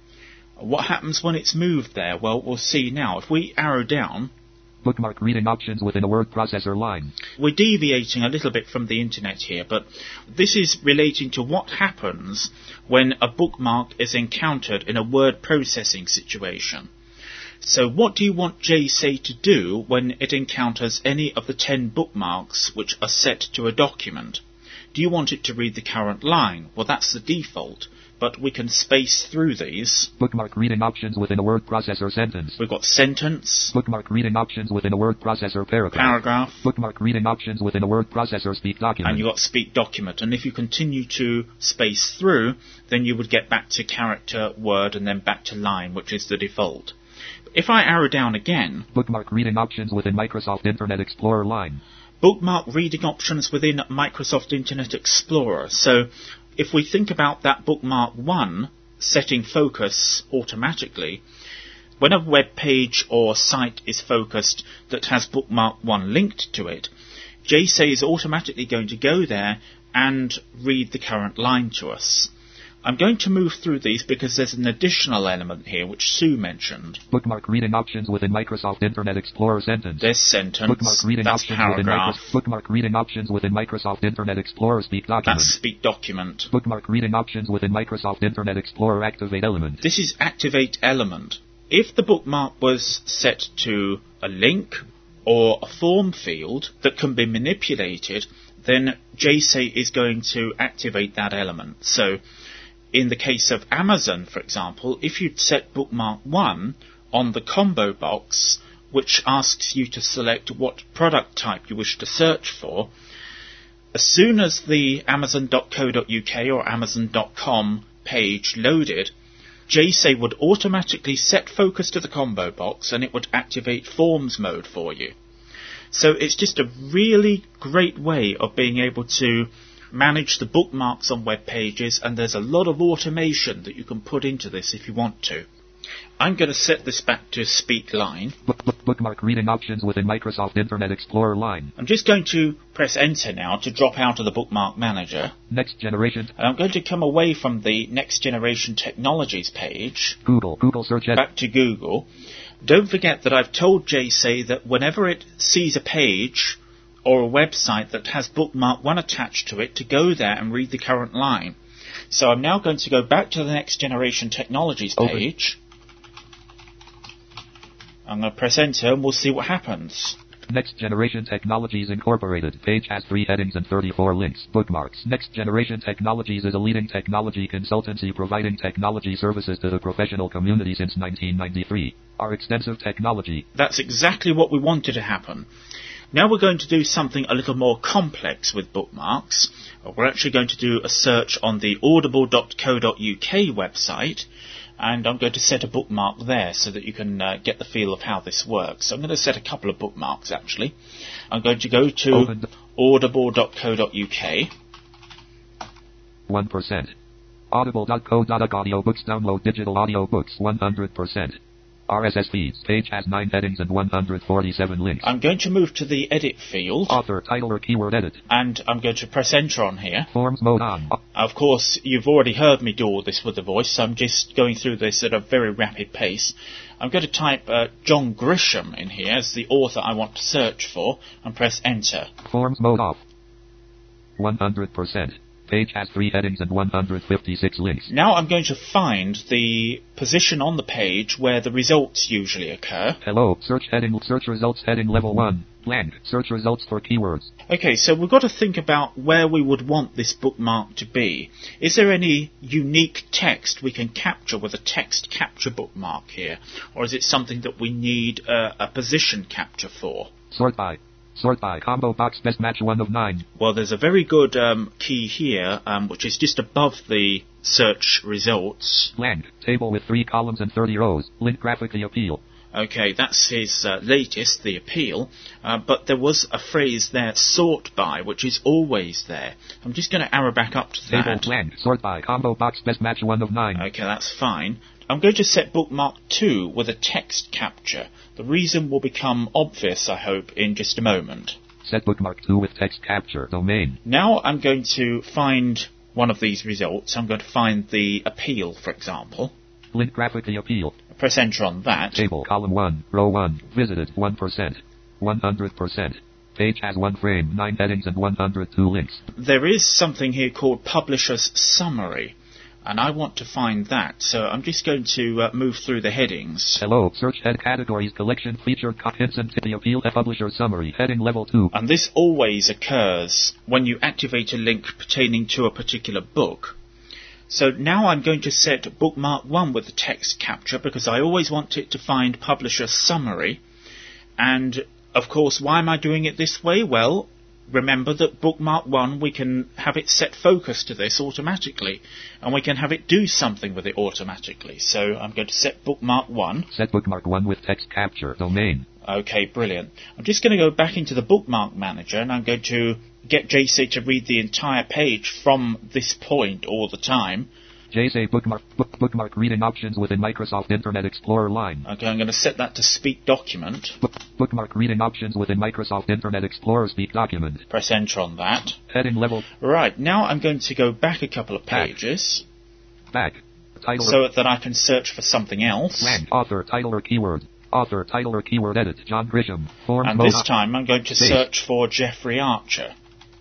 What happens when it's moved there? Well, we'll see now. If we arrow down... Bookmark reading options within a word processor line. We're deviating a little bit from the internet here, but this is relating to what happens when a bookmark is encountered in a word processing situation. So what do you want JSay to do when it encounters any of the 10 bookmarks which are set to a document? Do you want it to read the current line? Well, that's the default, but we can space through these. Bookmark reading options within a word processor sentence. We've got sentence. Bookmark reading options within a word processor paragraph. Bookmark reading options within a word processor speak document. And you've got speak document. And if you continue to space through, then you would get back to character, word, and then back to line, which is the default. If I arrow down again... Bookmark reading options within Microsoft Internet Explorer line. Bookmark reading options within Microsoft Internet Explorer. So if we think about that Bookmark 1 setting focus automatically, when a web page or site is focused that has Bookmark 1 linked to it, JSay is automatically going to go there and read the current line to us. I'm going to move through these because there's an additional element here which Sue mentioned. Bookmark reading options within Microsoft Internet Explorer sentence. There's sentence. Bookmark reading that's options paragraph. within Bookmark reading options within Microsoft Internet Explorer speak document. That's speak document. Bookmark reading options within Microsoft Internet Explorer activate element. This is activate element. If the bookmark was set to a link or a form field that can be manipulated, then JSay is going to activate that element. So in the case of Amazon, for example, if you'd set bookmark 1 on the combo box, which asks you to select what product type you wish to search for, as soon as the amazon.co.uk or amazon.com page loaded, JSay would automatically set focus to the combo box and it would activate forms mode for you. So it's just a really great way of being able to manage the bookmarks on web pages, and there's a lot of automation that you can put into this if you want to. I'm going to set this back to speak line. Bookmark reading options within Microsoft Internet Explorer line. I'm just going to press enter now to drop out of the bookmark manager. Next generation. And I'm going to come away from the Next Generation Technologies page. Google search. Back to Google. Don't forget that I've told JSay that whenever it sees a page or a website that has bookmark 1 attached to it, to go there and read the current line. So I'm now going to go back to the Next Generation Technologies page. I'm going to press enter and we'll see what happens. Next Generation Technologies Incorporated. Page has 3 headings and 34 links. Bookmarks. Next Generation Technologies is a leading technology consultancy providing technology services to the professional community since 1993. Our extensive technology. That's exactly what we wanted to happen. Now we're going to do something a little more complex with bookmarks. We're actually going to do a search on the audible.co.uk website, and I'm going to set a bookmark there so that you can get the feel of how this works. So I'm going to set a couple of bookmarks actually. I'm going to go to audible.co.uk. 1%. Audible.co.uk audiobooks download digital audiobooks 100%. RSS feeds. Page has 9 headings and 147 links. I'm going to move to the edit field. Author, title or keyword edit. And I'm going to press enter on here. Forms mode on. Of course, you've already heard me do all this with the voice, so I'm just going through this at a very rapid pace. I'm going to type John Grisham in here as the author I want to search for and press enter. Forms mode off. 100%. Page has 3 headings and 156 links. Now I'm going to find the position on the page where the results usually occur. Hello, search heading, search results heading level 1. Blank, search results for keywords. Okay, so we've got to think about where we would want this bookmark to be. Is there any unique text we can capture with a text capture bookmark here? Or is it something that we need a position capture for? Sort by. Sort by combo box best match 1 of 9. Well, there's a very good key here, which is just above the search results. Blank, table with 3 columns and 30 rows. Link graphic the appeal. Okay, that's his latest, the appeal. But there was a phrase there, sort by, which is always there. I'm just going to arrow back up to that. Table blank, sort by combo box best match 1 of 9. Okay, that's fine. I'm going to set bookmark 2 with a text capture. The reason will become obvious, I hope, in just a moment. Set bookmark 2 with text capture domain. Now I'm going to find one of these results. I'm going to find the appeal, for example. Link graphic the appeal. Press enter on that. Table column 1, row 1, visited 1%. 100%. Page has 1 frame, 9 headings and 102 links. There is something here called Publisher's Summary, and I want to find that. So I'm just going to move through the headings. Hello, search head categories, collection, featured, hints and the appeal, Publisher Summary, heading level 2. And this always occurs when you activate a link pertaining to a particular book. So now I'm going to set bookmark 1 with the text capture because I always want it to find Publisher Summary. And of course, why am I doing it this way? Well, remember that bookmark 1, we can have it set focus to this automatically, and we can have it do something with it automatically. So I'm going to set bookmark 1. Set bookmark 1 with text capture domain. Okay, brilliant. I'm just going to go back into the bookmark manager, and I'm going to get JSay to read the entire page from this point all the time. JSay bookmark reading options within Microsoft Internet Explorer line. Okay, I'm going to set that to speak document. Bookmark reading options within Microsoft Internet Explorer speak document. Press enter on that. Heading level. Right, now I'm going to go back a couple of pages. Back. Title so that I can search for something else. Blank. Author, title or keyword. Author, title or keyword edit. John Grisham. Forms and this time I'm going to search for Jeffrey Archer.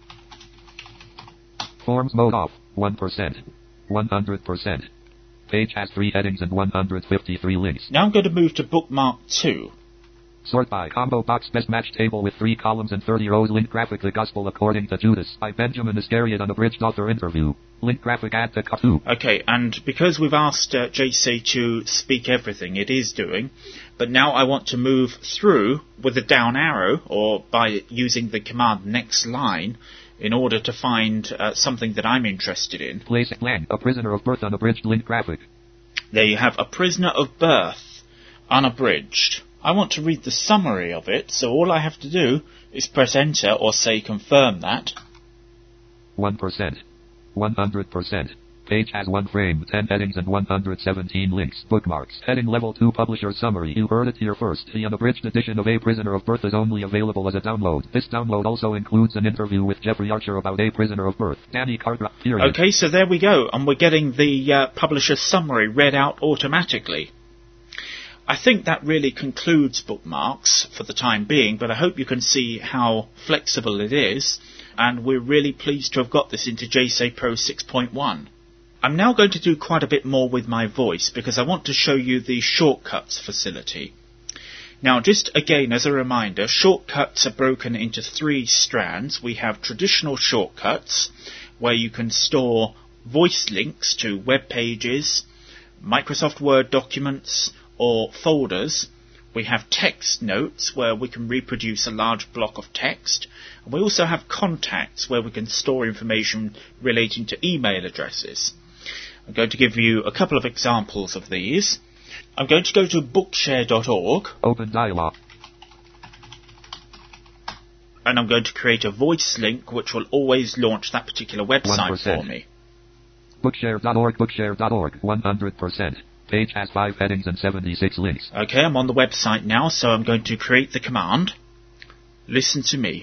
Forms mode off. 1%. 100%. Page has 3 headings and 153 links. Now I'm going to move to bookmark 2. Sort by combo box best match table with 3 columns and 30 rows. Link graphic The Gospel According to Judas by Benjamin Iscariot, unabridged author interview. Link graphic add to Katu. Okay, and because we've asked JC to speak everything, it is doing, but now I want to move through with the down arrow, or by using the command next line, in order to find something that I'm interested in. Place blank, A Prisoner of Birth, unabridged. Link graphic. There you have A Prisoner of Birth, unabridged. I want to read the summary of it, so all I have to do is press enter or say confirm that. 1%. 100%. Page has 1 frame, 10 headings and 117 links. Bookmarks. Heading Level 2 Publisher Summary. You heard it here first. The unabridged edition of A Prisoner of Birth is only available as a download. This download also includes an interview with Jeffrey Archer about A Prisoner of Birth. Danny Cartwright. Period. Okay, so there we go, and we're getting the Publisher Summary read out automatically. I think that really concludes bookmarks for the time being, but I hope you can see how flexible it is, and we're really pleased to have got this into JSA Pro 6.1. I'm now going to do quite a bit more with my voice because I want to show you the shortcuts facility. Now, just again as a reminder, shortcuts are broken into 3 strands. We have traditional shortcuts, where you can store voice links to web pages, Microsoft Word documents, or folders. We have text notes, where we can reproduce a large block of text. And we also have contacts, where we can store information relating to email addresses. I'm going to give you a couple of examples of these. I'm going to go to bookshare.org. Open dialog. And I'm going to create a voice link, which will always launch that particular website 1%. for me. Bookshare.org. Bookshare.org. 100%. Page has 5 headings and 76 links. Okay, I'm on the website now, so I'm going to create the command. Listen to me.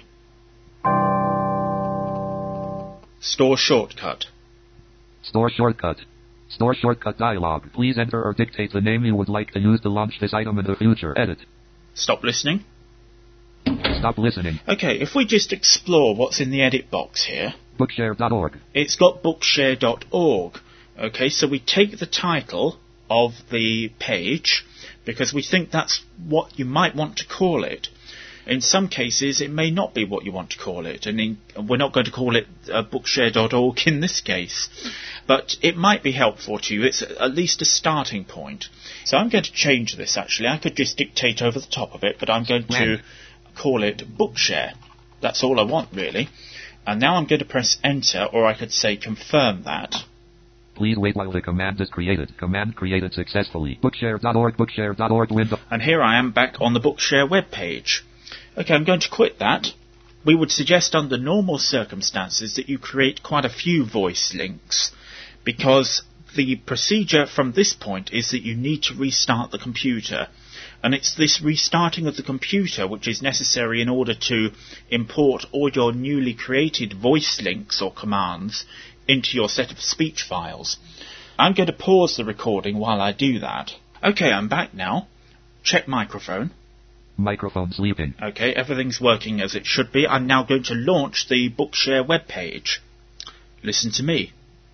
Store shortcut. Store shortcut. Store shortcut dialog. Please enter or dictate the name you would like to use to launch this item in the future. Edit. Stop listening. Stop listening. Okay, if we just explore what's in the edit box here. Bookshare.org. It's got bookshare.org. Okay, so we take the title of the page because we think that's what you might want to call it. In some cases, it may not be what you want to call it, and we're not going to call it bookshare.org in this case, but it might be helpful to you. It's at least a starting point. So I'm going to change this, actually. I could just dictate over the top of it, but I'm going to call it Bookshare. That's all I want, really. And now I'm going to press enter, or I could say confirm that. Please wait while the command is created. Command created successfully. Bookshare.org. Bookshare.org window. And here I am back on the Bookshare web page. Okay, I'm going to quit that. We would suggest under normal circumstances that you create quite a few voice links, because the procedure from this point is that you need to restart the computer. And it's this restarting of the computer which is necessary in order to import all your newly created voice links or commands into your set of speech files. I'm going to pause the recording while I do that. Okay, I'm back now. Check microphone. Microphone sleeping. Okay, everything's working as it should be. I'm now going to launch the Bookshare web page. Listen to me.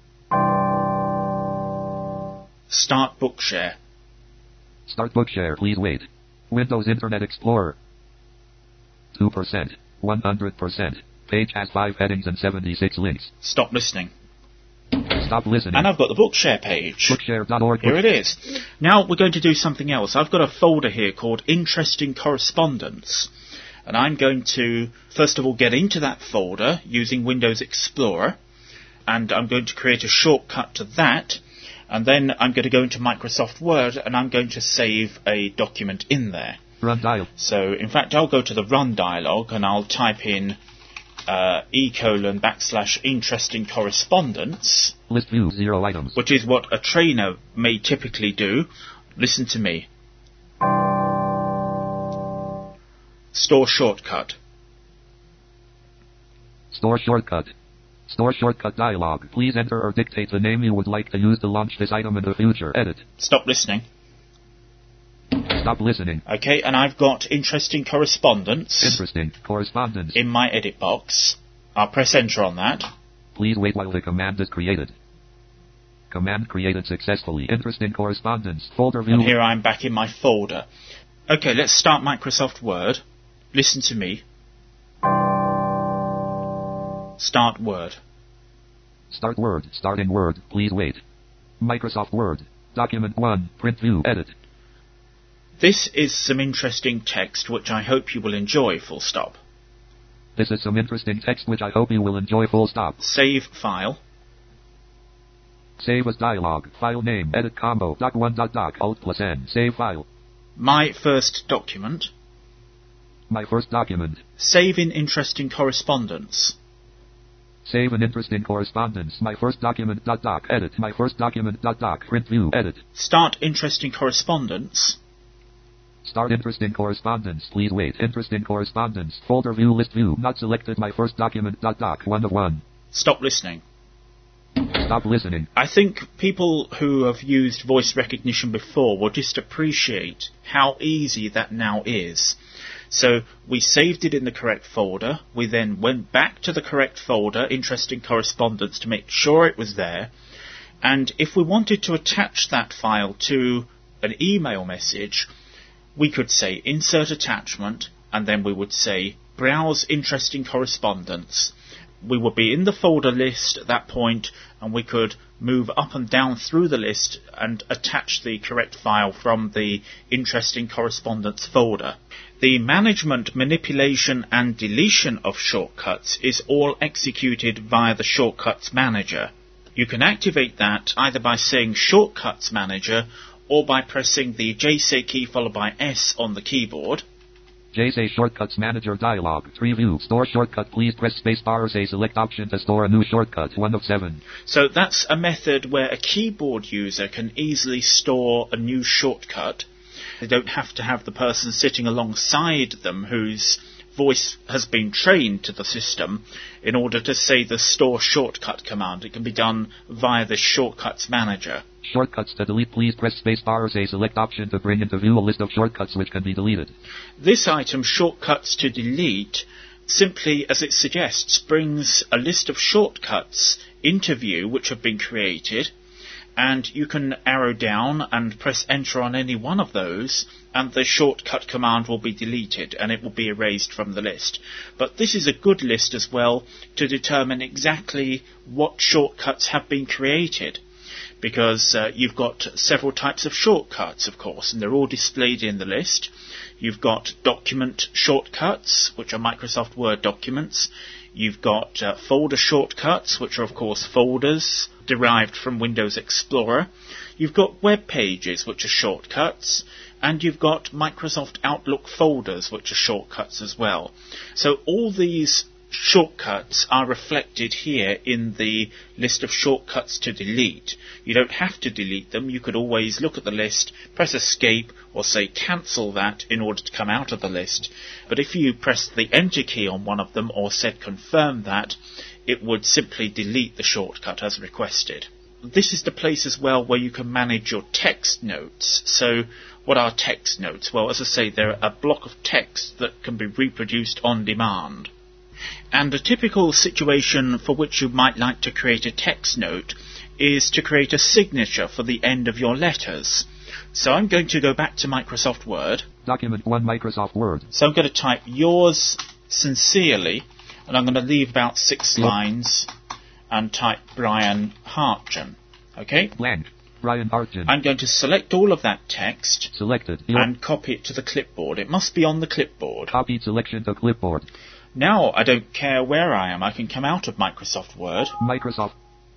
Start Bookshare. Start Bookshare. Please wait. Windows Internet Explorer. 2%. 100%. Page has 5 headings and 76 links. Stop listening. Stop listening. And I've got the Bookshare page. Bookshare.org. Here it is. Now we're going to do something else. I've got a folder here called Interesting Correspondence. And I'm going to, first of all, get into that folder using Windows Explorer. And I'm going to create a shortcut to that. And then I'm going to go into Microsoft Word and I'm going to save a document in there. Run dial. So, in fact, I'll go to the Run dialog and I'll type in /interesting correspondence. List view 0 items. Which is what a trainer may typically do. Listen to me. Store shortcut. Store shortcut. Store shortcut dialog. Please enter or dictate the name you would like to use to launch this item in the future. Edit. Stop listening. Stop listening. Okay, and I've got interesting correspondence. Interesting correspondence. In my edit box. I'll press enter on that. Please wait while the command is created. Command created successfully. Interesting correspondence. Folder view. And here I'm back in my folder. Okay, let's start Microsoft Word. Listen to me. Start Word. Start Word. Starting Word. Please wait. Microsoft Word. Document 1. Print view. Edit. This is some interesting text which I hope you will enjoy, full stop. This is some interesting text which I hope you will enjoy, full stop. Save file. Save as dialog. File name. Edit combo. Doc1.doc. Alt+N. Save file. My first document. My first document. Save in interesting correspondence. Save an interesting correspondence. My first document. Doc. Edit. My first document. Doc. Print view. Edit. Start interesting correspondence. Start interesting correspondence. Please wait. Interesting correspondence. Folder view. List view. Not selected. My first document. Doc. 1 of 1. Stop listening. Stop listening. I think people who have used voice recognition before will just appreciate how easy that now is. So we saved it in the correct folder. We then went back to the correct folder, interesting correspondence, to make sure it was there. And if we wanted to attach that file to an email message, we could say insert attachment, and then we would say browse interesting correspondence. We would be in the folder list at that point, and we could move up and down through the list and attach the correct file from the interesting correspondence folder. The management, manipulation and deletion of shortcuts is all executed via the Shortcuts Manager. You can activate that either by saying Shortcuts Manager or by pressing the JSay key followed by S on the keyboard. JSay Shortcuts Manager dialog. 3 view. Store shortcut. Please press spacebar or say select option to store a new shortcut. 1 of 7. So that's a method where a keyboard user can easily store a new shortcut. They don't have to have the person sitting alongside them whose voice has been trained to the system in order to say the store shortcut command. It can be done via the Shortcuts Manager. Shortcuts to delete. Please press spacebar or say select option to bring into view a list of shortcuts which can be deleted. This item, Shortcuts to Delete, simply, as it suggests, brings a list of shortcuts into view which have been created, and you can arrow down and press enter on any one of those, and the shortcut command will be deleted and it will be erased from the list. But this is a good list as well to determine exactly what shortcuts have been created, because you've got several types of shortcuts, of course, and they're all displayed in the list. You've got document shortcuts, which are Microsoft Word documents. You've got folder shortcuts, which are, of course, folders derived from Windows Explorer. You've got web pages, which are shortcuts. And you've got Microsoft Outlook folders, which are shortcuts as well. So all these shortcuts are reflected here in the list of shortcuts to delete. You don't have to delete them. You could always look at the list, press escape, or say cancel that in order to come out of the list. But if you press the enter key on one of them or said confirm that, it would simply delete the shortcut as requested. This is the place as well where you can manage your text notes. So what are text notes? Well, as I say, they're a block of text that can be reproduced on demand. And a typical situation for which you might like to create a text note is to create a signature for the end of your letters. So I'm going to go back to Microsoft Word. Document 1 Microsoft Word. So I'm going to type yours sincerely, and I'm going to leave about 6 lines and type Brian Hartgen. Okay? Blank. Brian Hartgen. I'm going to select all of that text. Selected. And copy it to the clipboard. It must be on the clipboard. Copied selection to clipboard. Now I don't care where I am. I can come out of Microsoft Word. Microsoft.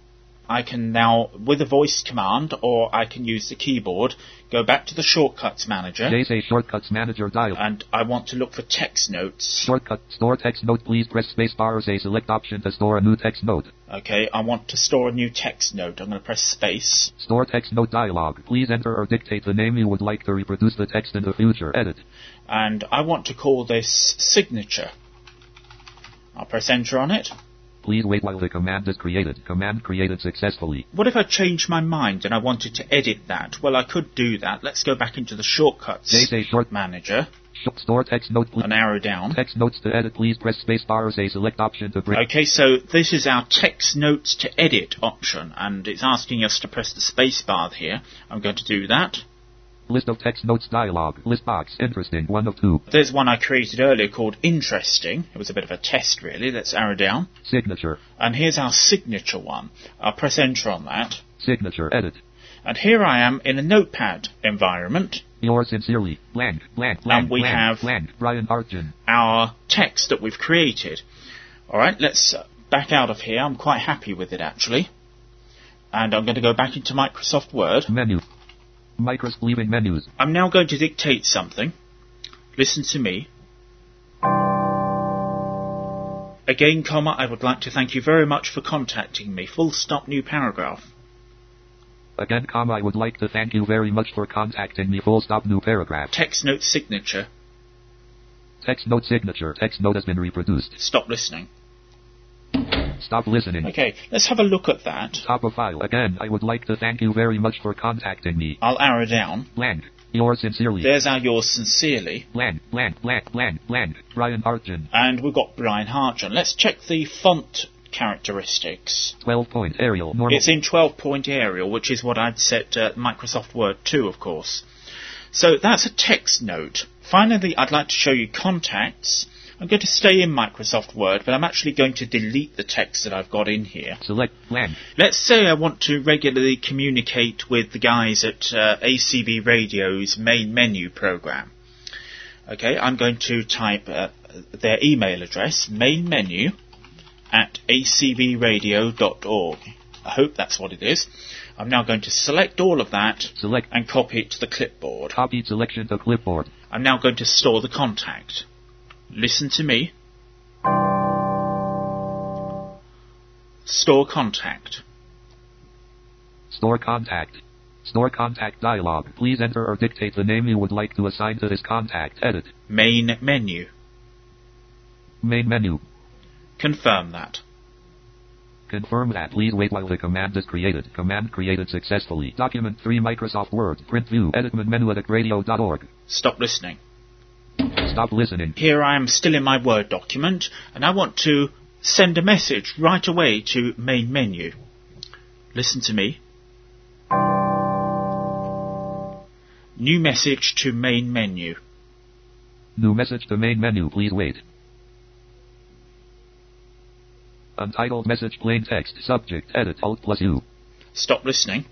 I can now, with a voice command, or I can use the keyboard, go back to the Shortcuts Manager. JSay Shortcuts Manager dial. And I want to look for text notes. Shortcut. Store text note. Please press spacebar or say select option to store a new text note. Okay, I want to store a new text note. I'm going to press space. Store text note dialog. Please enter or dictate the name you would like to reproduce the text in the future. Edit. And I want to call this signature. I'll press enter on it. Please wait while the command is created. Command created successfully. What if I changed my mind and I wanted to edit that? Well, I could do that. Let's go back into the Shortcuts Manager. Store text note. An arrow down. Text notes to edit. Please press spacebar or say select option to bring. Okay, so this is our text notes to edit option, and it's asking us to press the spacebar here. I'm going to do that. List of text notes dialog. List box. Interesting. 1 of 2. There's one I created earlier called Interesting. It was a bit of a test, really. Let's arrow down. Signature. And here's our signature one. I'll press enter on that. Signature. Edit. And here I am in a notepad environment. Yours sincerely. Blank. Blank. Blank. And we blank, have blank. Brian Hartgen. Our text that we've created. Alright, let's back out of here. I'm quite happy with it, actually. And I'm going to go back into Microsoft Word. Menu. Microsoft leaving menus. I'm now going to dictate something. Listen to me. Again, comma, I would like to thank you very much for contacting me. Full stop, new paragraph. Again, comma, I would like to thank you very much for contacting me. Full stop, new paragraph. Text note signature. Text note signature. Text note has been reproduced. Stop listening. Stop listening. Okay, let's have a look at that. Top of file. Again, I would like to thank you very much for contacting me. I'll arrow down. Blank. Yours sincerely. There's our yours sincerely. Blank, blank, blank, blank, blank. Brian Hartgen. And we've got Brian Hartgen. Let's check the font characteristics. 12-point Arial. Normal. It's in 12-point Arial, which is what I'd set Microsoft Word to, of course. So that's a text note. Finally, I'd like to show you contacts. I'm going to stay in Microsoft Word, but I'm actually going to delete the text that I've got in here. Select blank. Let's say I want to regularly communicate with the guys at ACB Radio's main menu program. Okay, I'm going to type their email address, mainmenu@acbradio.org. I hope that's what it is. I'm now going to select all of that and copy it to the clipboard. Copied selection to clipboard. I'm now going to store the contact. Listen to me. Store contact. Store contact. Store contact dialog. Please enter or dictate the name you would like to assign to this contact. Edit. Main menu. Main menu. Confirm that. Confirm that. Please wait while the command is created. Command created successfully. Document 3 Microsoft Word. Print view. Edit menu at radio.org. Stop listening. Stop listening. Here I am still in my Word document, and I want to send a message right away to main menu. Listen to me. New message to main menu. New message to main menu. Please wait. Untitled message. Plain text. Subject. Edit. Alt+U. Stop listening.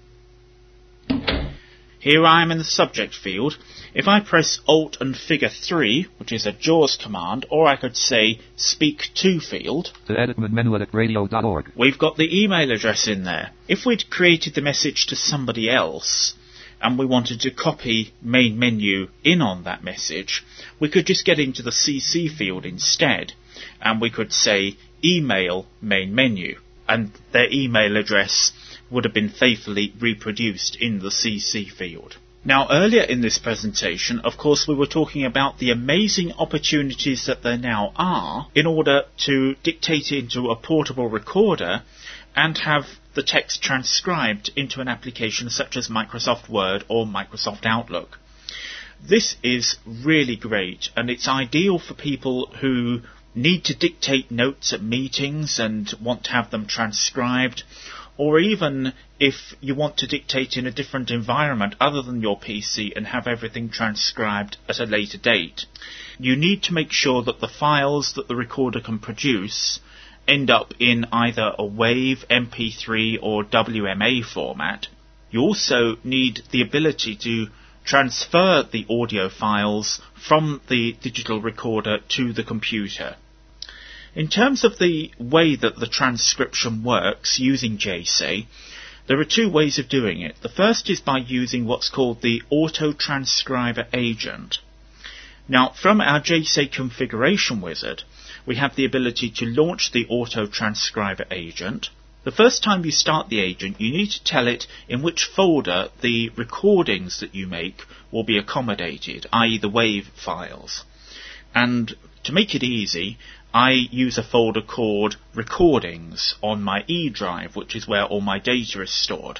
Here I am in the subject field. If I press Alt and figure 3, which is a JAWS command, or I could say Speak to field. To edit menu at radio.org. We've got the email address in there. If we'd created the message to somebody else, and we wanted to copy main menu in on that message, we could just get into the CC field instead, and we could say email main menu, and their email address would have been faithfully reproduced in the CC field. Now, earlier in this presentation, of course, we were talking about the amazing opportunities that there now are in order to dictate into a portable recorder and have the text transcribed into an application such as Microsoft Word or Microsoft Outlook. This is really great, and it's ideal for people who need to dictate notes at meetings and want to have them transcribed, or even if you want to dictate in a different environment other than your PC and have everything transcribed at a later date. You need to make sure that the files that the recorder can produce end up in either a WAV, MP3 or WMA format. You also need the ability to transfer the audio files from the digital recorder to the computer. In terms of the way that the transcription works using JSA, there are two ways of doing it. The first is by using what's called the Auto Transcriber Agent. Now, from our JSA configuration wizard, we have the ability to launch the Auto Transcriber Agent. The first time you start the agent, you need to tell it in which folder the recordings that you make will be accommodated, i.e. the WAV files. And to make it easy, I use a folder called Recordings on my E drive, which is where all my data is stored.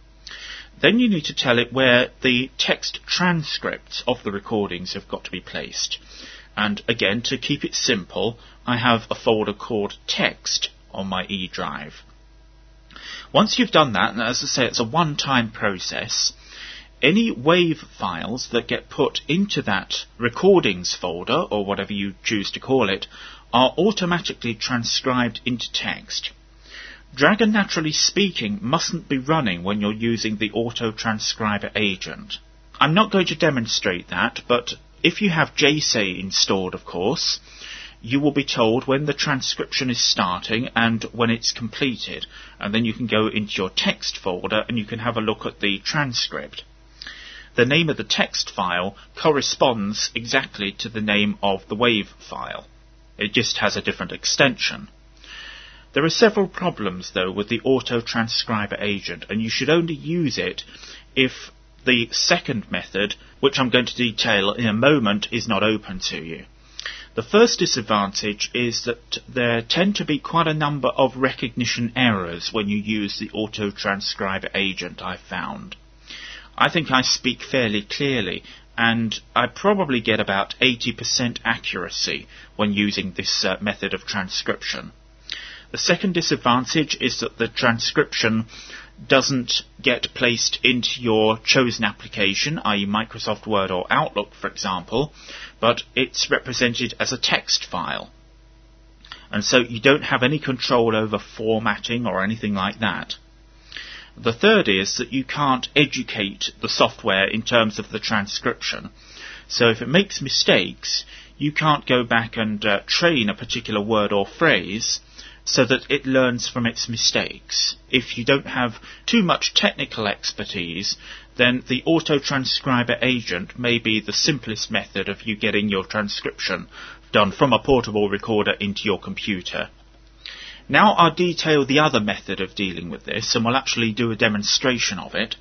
Then you need to tell it where the text transcripts of the recordings have got to be placed. And again, to keep it simple, I have a folder called Text on my E drive. Once you've done that, and as I say, it's a one-time process, any WAV files that get put into that recordings folder, or whatever you choose to call it, are automatically transcribed into text. Dragon Naturally Speaking mustn't be running when you're using the auto-transcriber agent. I'm not going to demonstrate that, but if you have JSay installed, of course, you will be told when the transcription is starting and when it's completed, and then you can go into your text folder and you can have a look at the transcript. The name of the text file corresponds exactly to the name of the WAV file. It just has a different extension. There are several problems, though, with the auto-transcriber agent, and you should only use it if the second method, which I'm going to detail in a moment, is not open to you. The first disadvantage is that there tend to be quite a number of recognition errors when you use the auto-transcriber agent, I've found. I think I speak fairly clearly, and I probably get about 80% accuracy when using this method of transcription. The second disadvantage is that the transcription doesn't get placed into your chosen application, i.e. Microsoft Word or Outlook, for example, but it's represented as a text file. And so you don't have any control over formatting or anything like that. The third is that you can't educate the software in terms of the transcription. So if it makes mistakes, you can't go back and train a particular word or phrase so that it learns from its mistakes. If you don't have too much technical expertise, then the auto-transcriber agent may be the simplest method of you getting your transcription done from a portable recorder into your computer. Now I'll detail the other method of dealing with this, and we'll actually do a demonstration of it.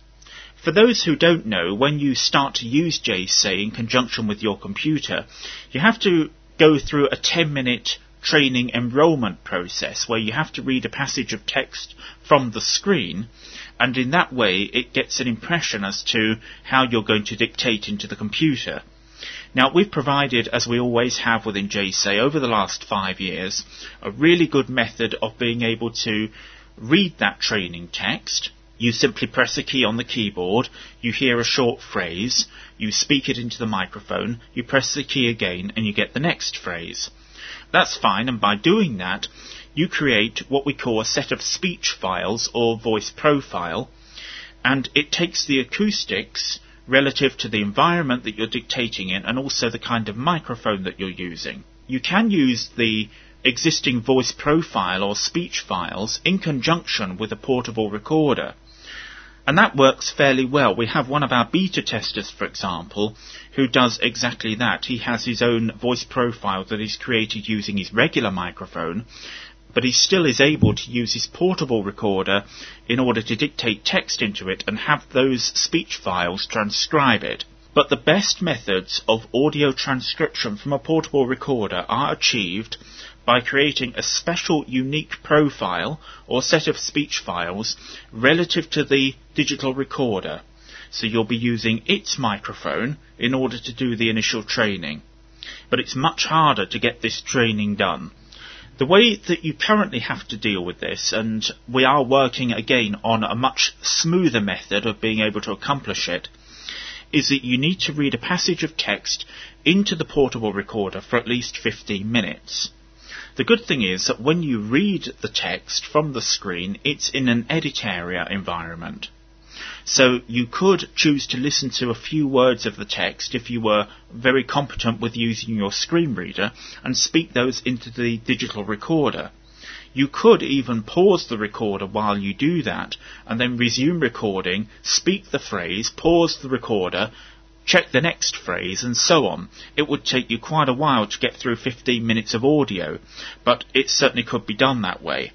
For those who don't know, when you start to use JSay in conjunction with your computer, you have to go through a 10-minute training enrolment process where you have to read a passage of text from the screen, and in that way it gets an impression as to how you're going to dictate into the computer. Now, we've provided, as we always have within JSay over the last 5 years, a really good method of being able to read that training text. You simply press a key on the keyboard, you hear a short phrase, you speak it into the microphone, you press the key again, and you get the next phrase. That's fine, and by doing that, you create what we call a set of speech files or voice profile, and it takes the acoustics relative to the environment that you're dictating in and also the kind of microphone that you're using. You can use the existing voice profile or speech files in conjunction with a portable recorder, and that works fairly well. We have one of our beta testers, for example, who does exactly that. He has his own voice profile that he's created using his regular microphone, but he still is able to use his portable recorder in order to dictate text into it and have those speech files transcribe it. But the best methods of audio transcription from a portable recorder are achieved by creating a special unique profile or set of speech files relative to the digital recorder. So you'll be using its microphone in order to do the initial training. But it's much harder to get this training done. The way that you currently have to deal with this, and we are working again on a much smoother method of being able to accomplish it, is that you need to read a passage of text into the portable recorder for at least 15 minutes. The good thing is that when you read the text from the screen, it's in an edit area environment. So you could choose to listen to a few words of the text if you were very competent with using your screen reader and speak those into the digital recorder. You could even pause the recorder while you do that and then resume recording, speak the phrase, pause the recorder, check the next phrase, and so on. It would take you quite a while to get through 15 minutes of audio, but it certainly could be done that way.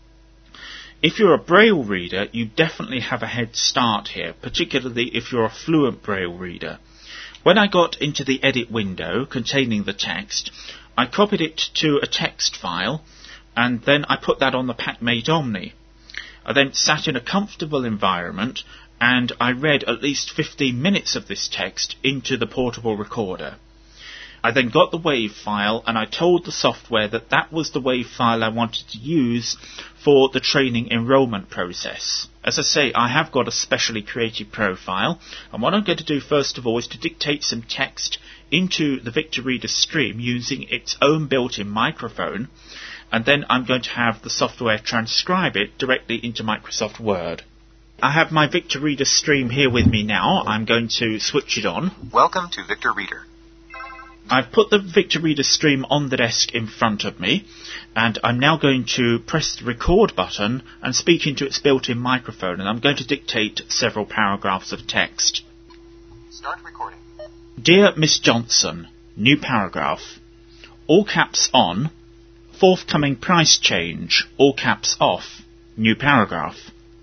If you're a Braille reader, you definitely have a head start here, particularly if you're a fluent Braille reader. When I got into the edit window containing the text, I copied it to a text file, and then I put that on the PackMate Omni. I then sat in a comfortable environment, and I read at least 15 minutes of this text into the portable recorder. I then got the WAV file and I told the software that that was the WAV file I wanted to use for the training enrollment process. As I say, I have got a specially created profile, and what I'm going to do first of all is to dictate some text into the Victor Reader Stream using its own built-in microphone, and then I'm going to have the software transcribe it directly into Microsoft Word. I have my Victor Reader Stream here with me now. I'm going to switch it on. Welcome to Victor Reader. I've put the Victor Reader Stream on the desk in front of me, and I'm now going to press the record button and speak into its built-in microphone, and I'm going to dictate several paragraphs of text. Start recording. Dear Miss Johnson, new paragraph. All caps on. Forthcoming price change. All caps off. New paragraph.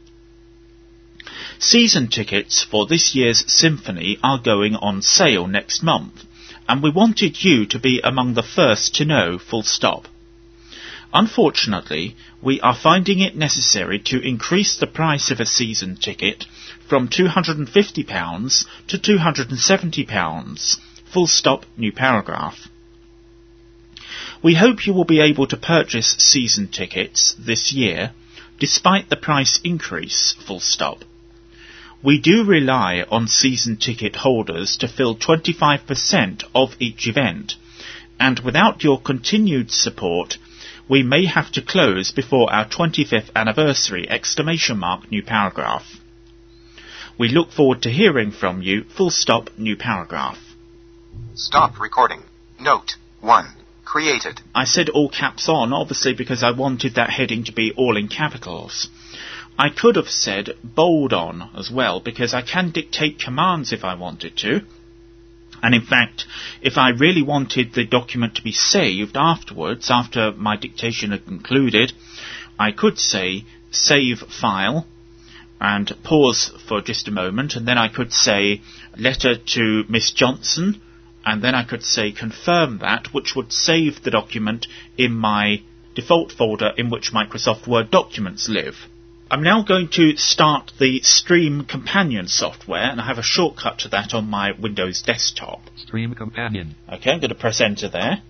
Season tickets for this year's symphony are going on sale next month, and we wanted you to be among the first to know, full stop. Unfortunately, we are finding it necessary to increase the price of a season ticket from £250 to £270, full stop, new paragraph. We hope you will be able to purchase season tickets this year, despite the price increase, full stop. We do rely on season ticket holders to fill 25% of each event, and without your continued support, we may have to close before our 25th anniversary, ! New paragraph. We look forward to hearing from you, full stop, new paragraph. Stop recording. Note 1. Created. I said all caps on, obviously because I wanted that heading to be all in capitals. I could have said bold on as well, because I can dictate commands if I wanted to. And in fact, if I really wanted the document to be saved afterwards, after my dictation had concluded, I could say save file and pause for just a moment, and then I could say letter to Miss Johnson, and then I could say confirm that, which would save the document in my default folder in which Microsoft Word documents live. I'm now going to start the Stream Companion software, and I have a shortcut to that on my Windows desktop. Stream Companion. Okay, I'm going to press enter there.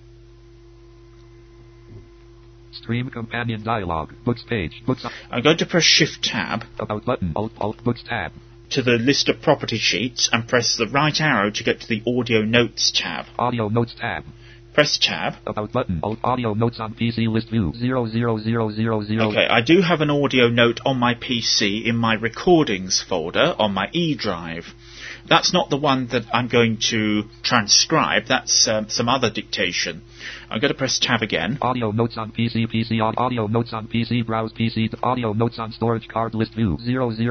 Stream Companion dialog. Books page. Books. I'm going to press Shift Tab. About button. Alt Books tab. To the list of property sheets and press the right arrow to get to the Audio Notes tab. Audio Notes tab. Press Tab. About button. Alt Audio Notes on PC list view. 00000. Okay, I do have an audio note on my PC in my Recordings folder on my E drive. That's not the one that I'm going to transcribe. That's some other dictation. I'm going to press Tab again. Audio Notes on PC. Audio Notes on PC. Browse PC. Audio Notes on storage card list view.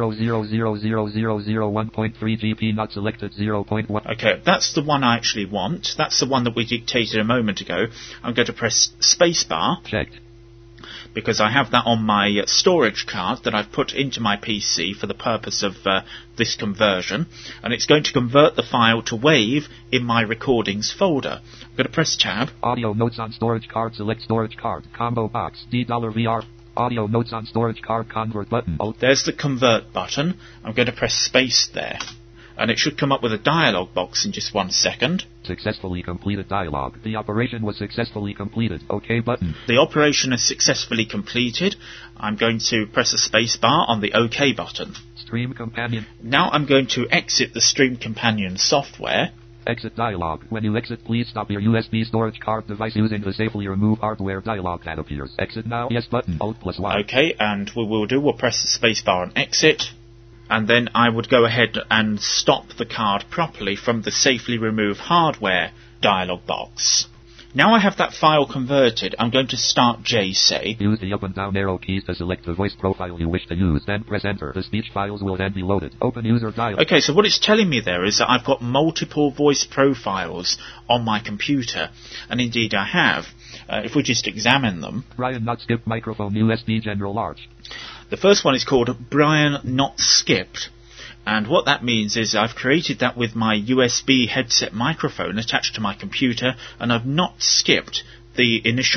0000001.3 GP not selected 0.1. Okay, that's the one I actually want. That's the one that we dictated a moment ago. I'm going to press Spacebar. Checked. Because I have that on my storage card that I've put into my PC for the purpose of this conversion, and it's going to convert the file to WAV in my Recordings folder. I'm going to press Tab. Audio Notes on storage card. Select storage card. Combo box. $VR. Audio Notes on storage card. Convert button. There's the Convert button. I'm going to press Space there. And it should come up with a dialog box in just 1 second. Successfully completed dialog. The operation was successfully completed. OK button. The operation is successfully completed. I'm going to press a space bar on the OK button. Stream Companion. Now I'm going to exit the Stream Companion software. Exit dialog. When you exit, please stop your USB storage card device using the safely remove hardware dialog that appears. Exit now. Yes button. Alt+Y. OK, and we'll press the space bar and exit. And then I would go ahead and stop the card properly from the Safely Remove Hardware dialog box. Now I have that file converted, I'm going to start JSay. Use the up and down arrow keys to select the voice profile you wish to use, then press enter. The speech files will then be loaded. Open user dialog. Okay, so what it's telling me there is that I've got multiple voice profiles on my computer, and indeed I have. If we just examine them. Brian not skipped microphone USB general large. The first one is called Brian Not Skipped, and what that means is I've created that with my USB headset microphone attached to my computer, and I've not skipped the initial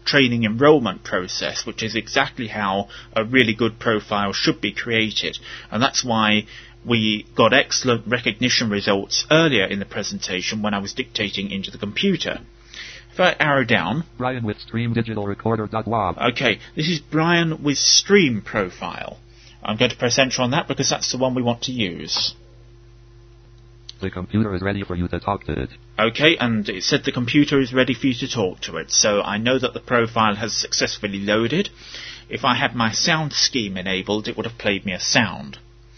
training enrollment process, which is exactly how a really good profile should be created. And that's why we got excellent recognition results earlier in the presentation when I was dictating into the computer. If I arrow down... Brian with StreamDigitalRecorder.wav. Okay, this is Brian with Stream Profile. I'm going to press enter on that because that's the one we want to use. The computer is ready for you to talk to it. Okay, and it said the computer is ready for you to talk to it, so I know that the profile has successfully loaded. If I had my sound scheme enabled, it would have played me a sound.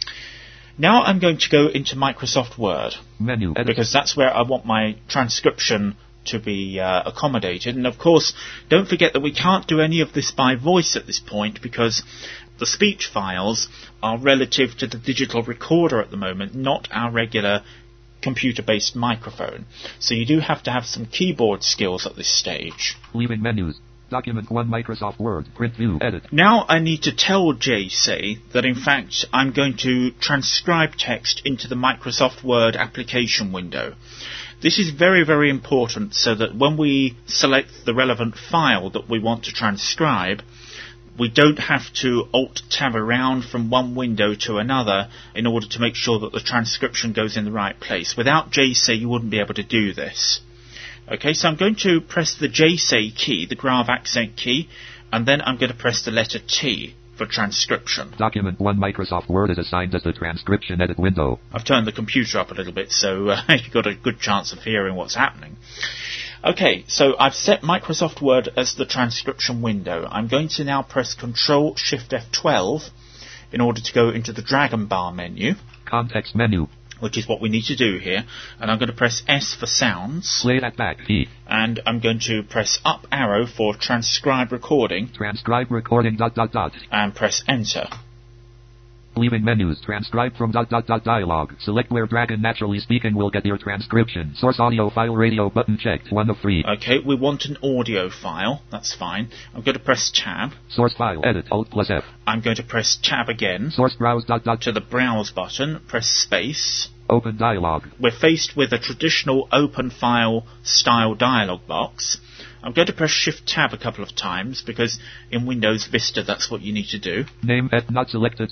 Now I'm going to go into Microsoft Word. Menu, edit. Because that's where I want my transcription to be accommodated. And of course, don't forget that we can't do any of this by voice at this point because the speech files are relative to the digital recorder at the moment, not our regular computer-based microphone. So you do have to have some keyboard skills at this stage. Leaving menus. Document 1 Microsoft Word. Print view. Edit. Now I need to tell JC that in fact I'm going to transcribe text into the Microsoft Word application window. This is very, very important so that when we select the relevant file that we want to transcribe, we don't have to Alt-Tab around from one window to another in order to make sure that the transcription goes in the right place. Without JSay, you wouldn't be able to do this. Okay, so I'm going to press the JSay key, the grave accent key, and then I'm going to press the letter T for transcription. Document 1 Microsoft Word is assigned as the transcription edit window. I've turned the computer up a little bit, so you've got a good chance of hearing what's happening. Okay, so I've set Microsoft Word as the transcription window. I'm going to now press Ctrl-Shift-F12 in order to go into the Dragon Bar menu. Context menu. Which is what we need to do here. And I'm going to press S for sounds. Playback back P. And I'm going to press up arrow for transcribe recording. Transcribe recording ... And press enter. Leaving menus. Transcribe from ... dialog. Select where Dragon Naturally Speaking will get your transcription. Source audio file radio button checked. 1 of 3. Okay, we want an audio file. That's fine. I'm going to press tab. Source file. Edit. Alt+F. I'm going to press tab again. Source browse ... To the browse button. Press space. Open dialog. We're faced with a traditional open file style dialog box. I'm going to press Shift-Tab a couple of times because in Windows Vista that's what you need to do. Name et not selected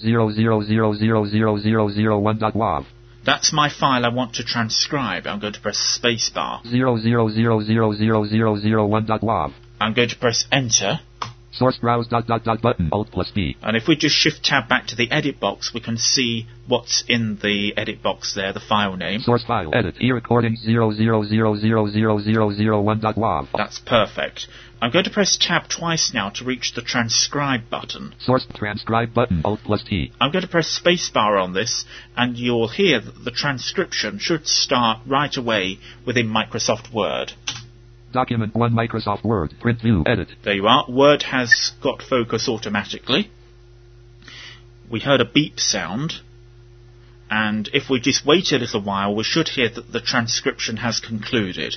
000000001.wav. That's my file I want to transcribe. I'm going to press spacebar. 0000001.wav. I'm going to press Enter. Source browse ... button Alt+P. And if we just Shift-Tab back to the edit box, we can see what's in the edit box there, the file name. Source file. Edit. E-recording 000000001.wav. That's perfect. I'm going to press Tab twice now to reach the transcribe button. Source transcribe button Alt+T. I'm going to press spacebar on this, and you'll hear that the transcription should start right away within Microsoft Word. Document 1 Microsoft Word. Print view. Edit. There you are. Word has got focus automatically. We heard a beep sound. And if we just wait a little while, we should hear that the transcription has concluded.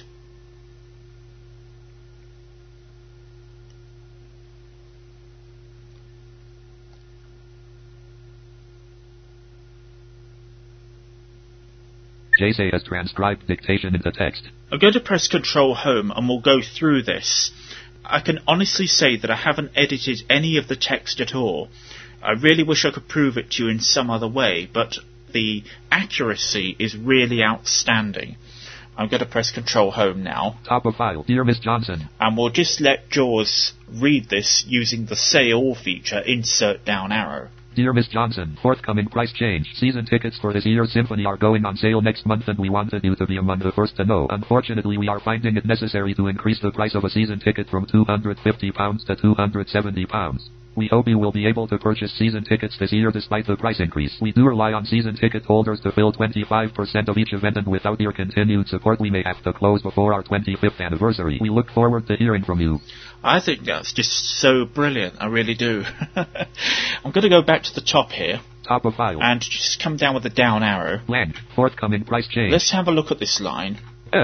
JSay has transcribed dictation into text. I'm going to press Control Home and we'll go through this. I can honestly say that I haven't edited any of the text at all. I really wish I could prove it to you in some other way, but the accuracy is really outstanding. I'm going to press Control Home now. Top of file. Dear Miss Johnson. And we'll just let JAWS read this using the Say All feature, insert down arrow. Dear Miss Johnson, forthcoming price change. Season tickets for this year's symphony are going on sale next month and we wanted you to be among the first to know. Unfortunately, we are finding it necessary to increase the price of a season ticket from £250 to £270. We hope you will be able to purchase season tickets this year despite the price increase. We do rely on season ticket holders to fill 25% of each event, and without your continued support we may have to close before our 25th anniversary. We look forward to hearing from you. I think that's just so brilliant. I really do. I'm going to go back to the top here. Top of file. And just come down with the down arrow. Blank. Forthcoming price change. Let's have a look at this line.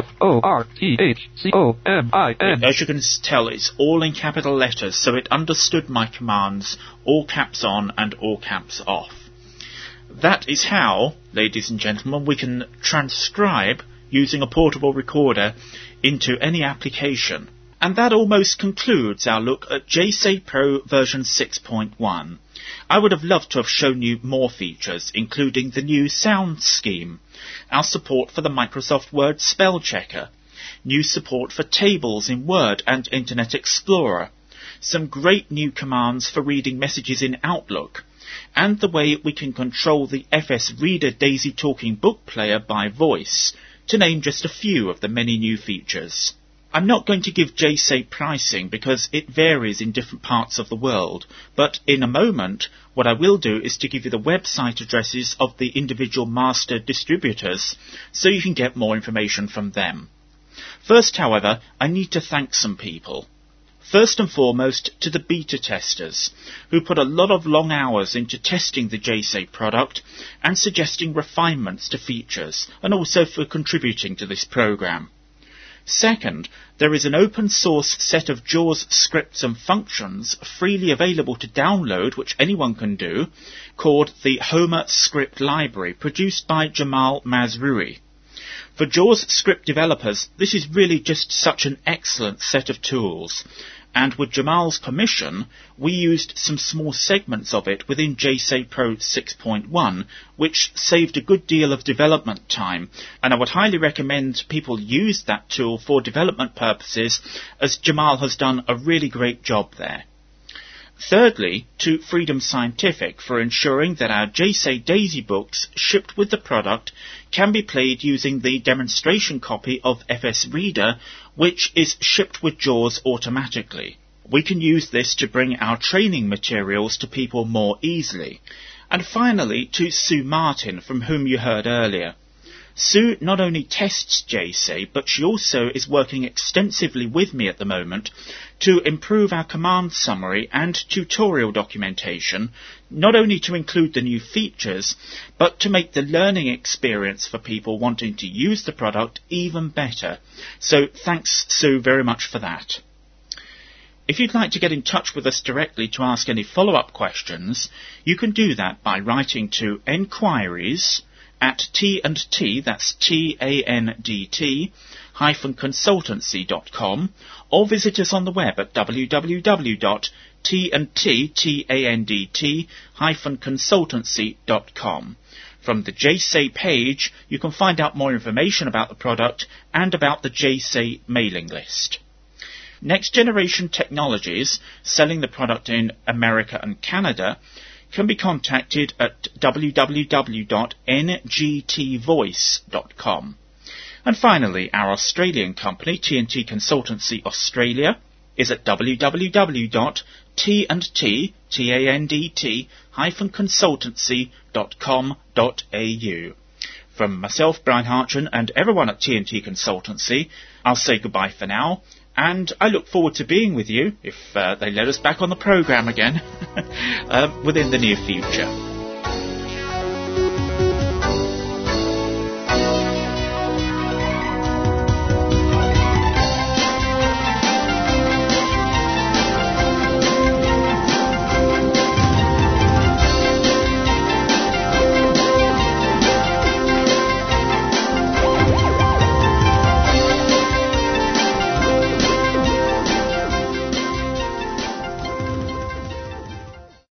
Forthcomin. As you can tell, it's all in capital letters, so it understood my commands, all caps on and all caps off. That is how, ladies and gentlemen, we can transcribe using a portable recorder into any application. And that almost concludes our look at JSA Pro version 6.1. I would have loved to have shown you more features, including the new sound scheme, our support for the Microsoft Word spell checker, new support for tables in Word and Internet Explorer, some great new commands for reading messages in Outlook, and the way we can control the FS Reader Daisy Talking Book Player by voice, to name just a few of the many new features. I'm not going to give JSA pricing because it varies in different parts of the world, but in a moment what I will do is to give you the website addresses of the individual master distributors so you can get more information from them. First, however, I need to thank some people. First and foremost to the beta testers, who put a lot of long hours into testing the JSA product and suggesting refinements to features, and also for contributing to this program. Second, there is an open source set of JAWS scripts and functions freely available to download, which anyone can do, called the Homer Script Library, produced by Jamal Mazrui. For JAWS script developers, this is really just such an excellent set of tools, and with Jamal's permission, we used some small segments of it within JSA Pro 6.1, which saved a good deal of development time, and I would highly recommend people use that tool for development purposes, as Jamal has done a really great job there. Thirdly, to Freedom Scientific for ensuring that our JSA Daisy books shipped with the product can be played using the demonstration copy of FS Reader, which is shipped with JAWS automatically. We can use this to bring our training materials to people more easily. And finally, to Sue Martin, from whom you heard earlier. Sue not only tests JSA, but she also is working extensively with me at the moment to improve our command summary and tutorial documentation, not only to include the new features, but to make the learning experience for people wanting to use the product even better. So thanks, Sue, very much for that. If you'd like to get in touch with us directly to ask any follow-up questions, you can do that by writing to enquiries@T&T, that's TANDT, -consultancy.com, or visit us on the web at www.TNT-consultancy.com. From the JSA page, you can find out more information about the product and about the JSA mailing list. Next Generation Technologies, selling the product in America and Canada, can be contacted at www.ngtvoice.com. And finally, our Australian company, TNT Consultancy Australia, is at www.tndt-consultancy.com.au. From myself, Brian Hartgen, and everyone at TNT Consultancy, I'll say goodbye for now, and I look forward to being with you, if they let us back on the programme again, within the near future.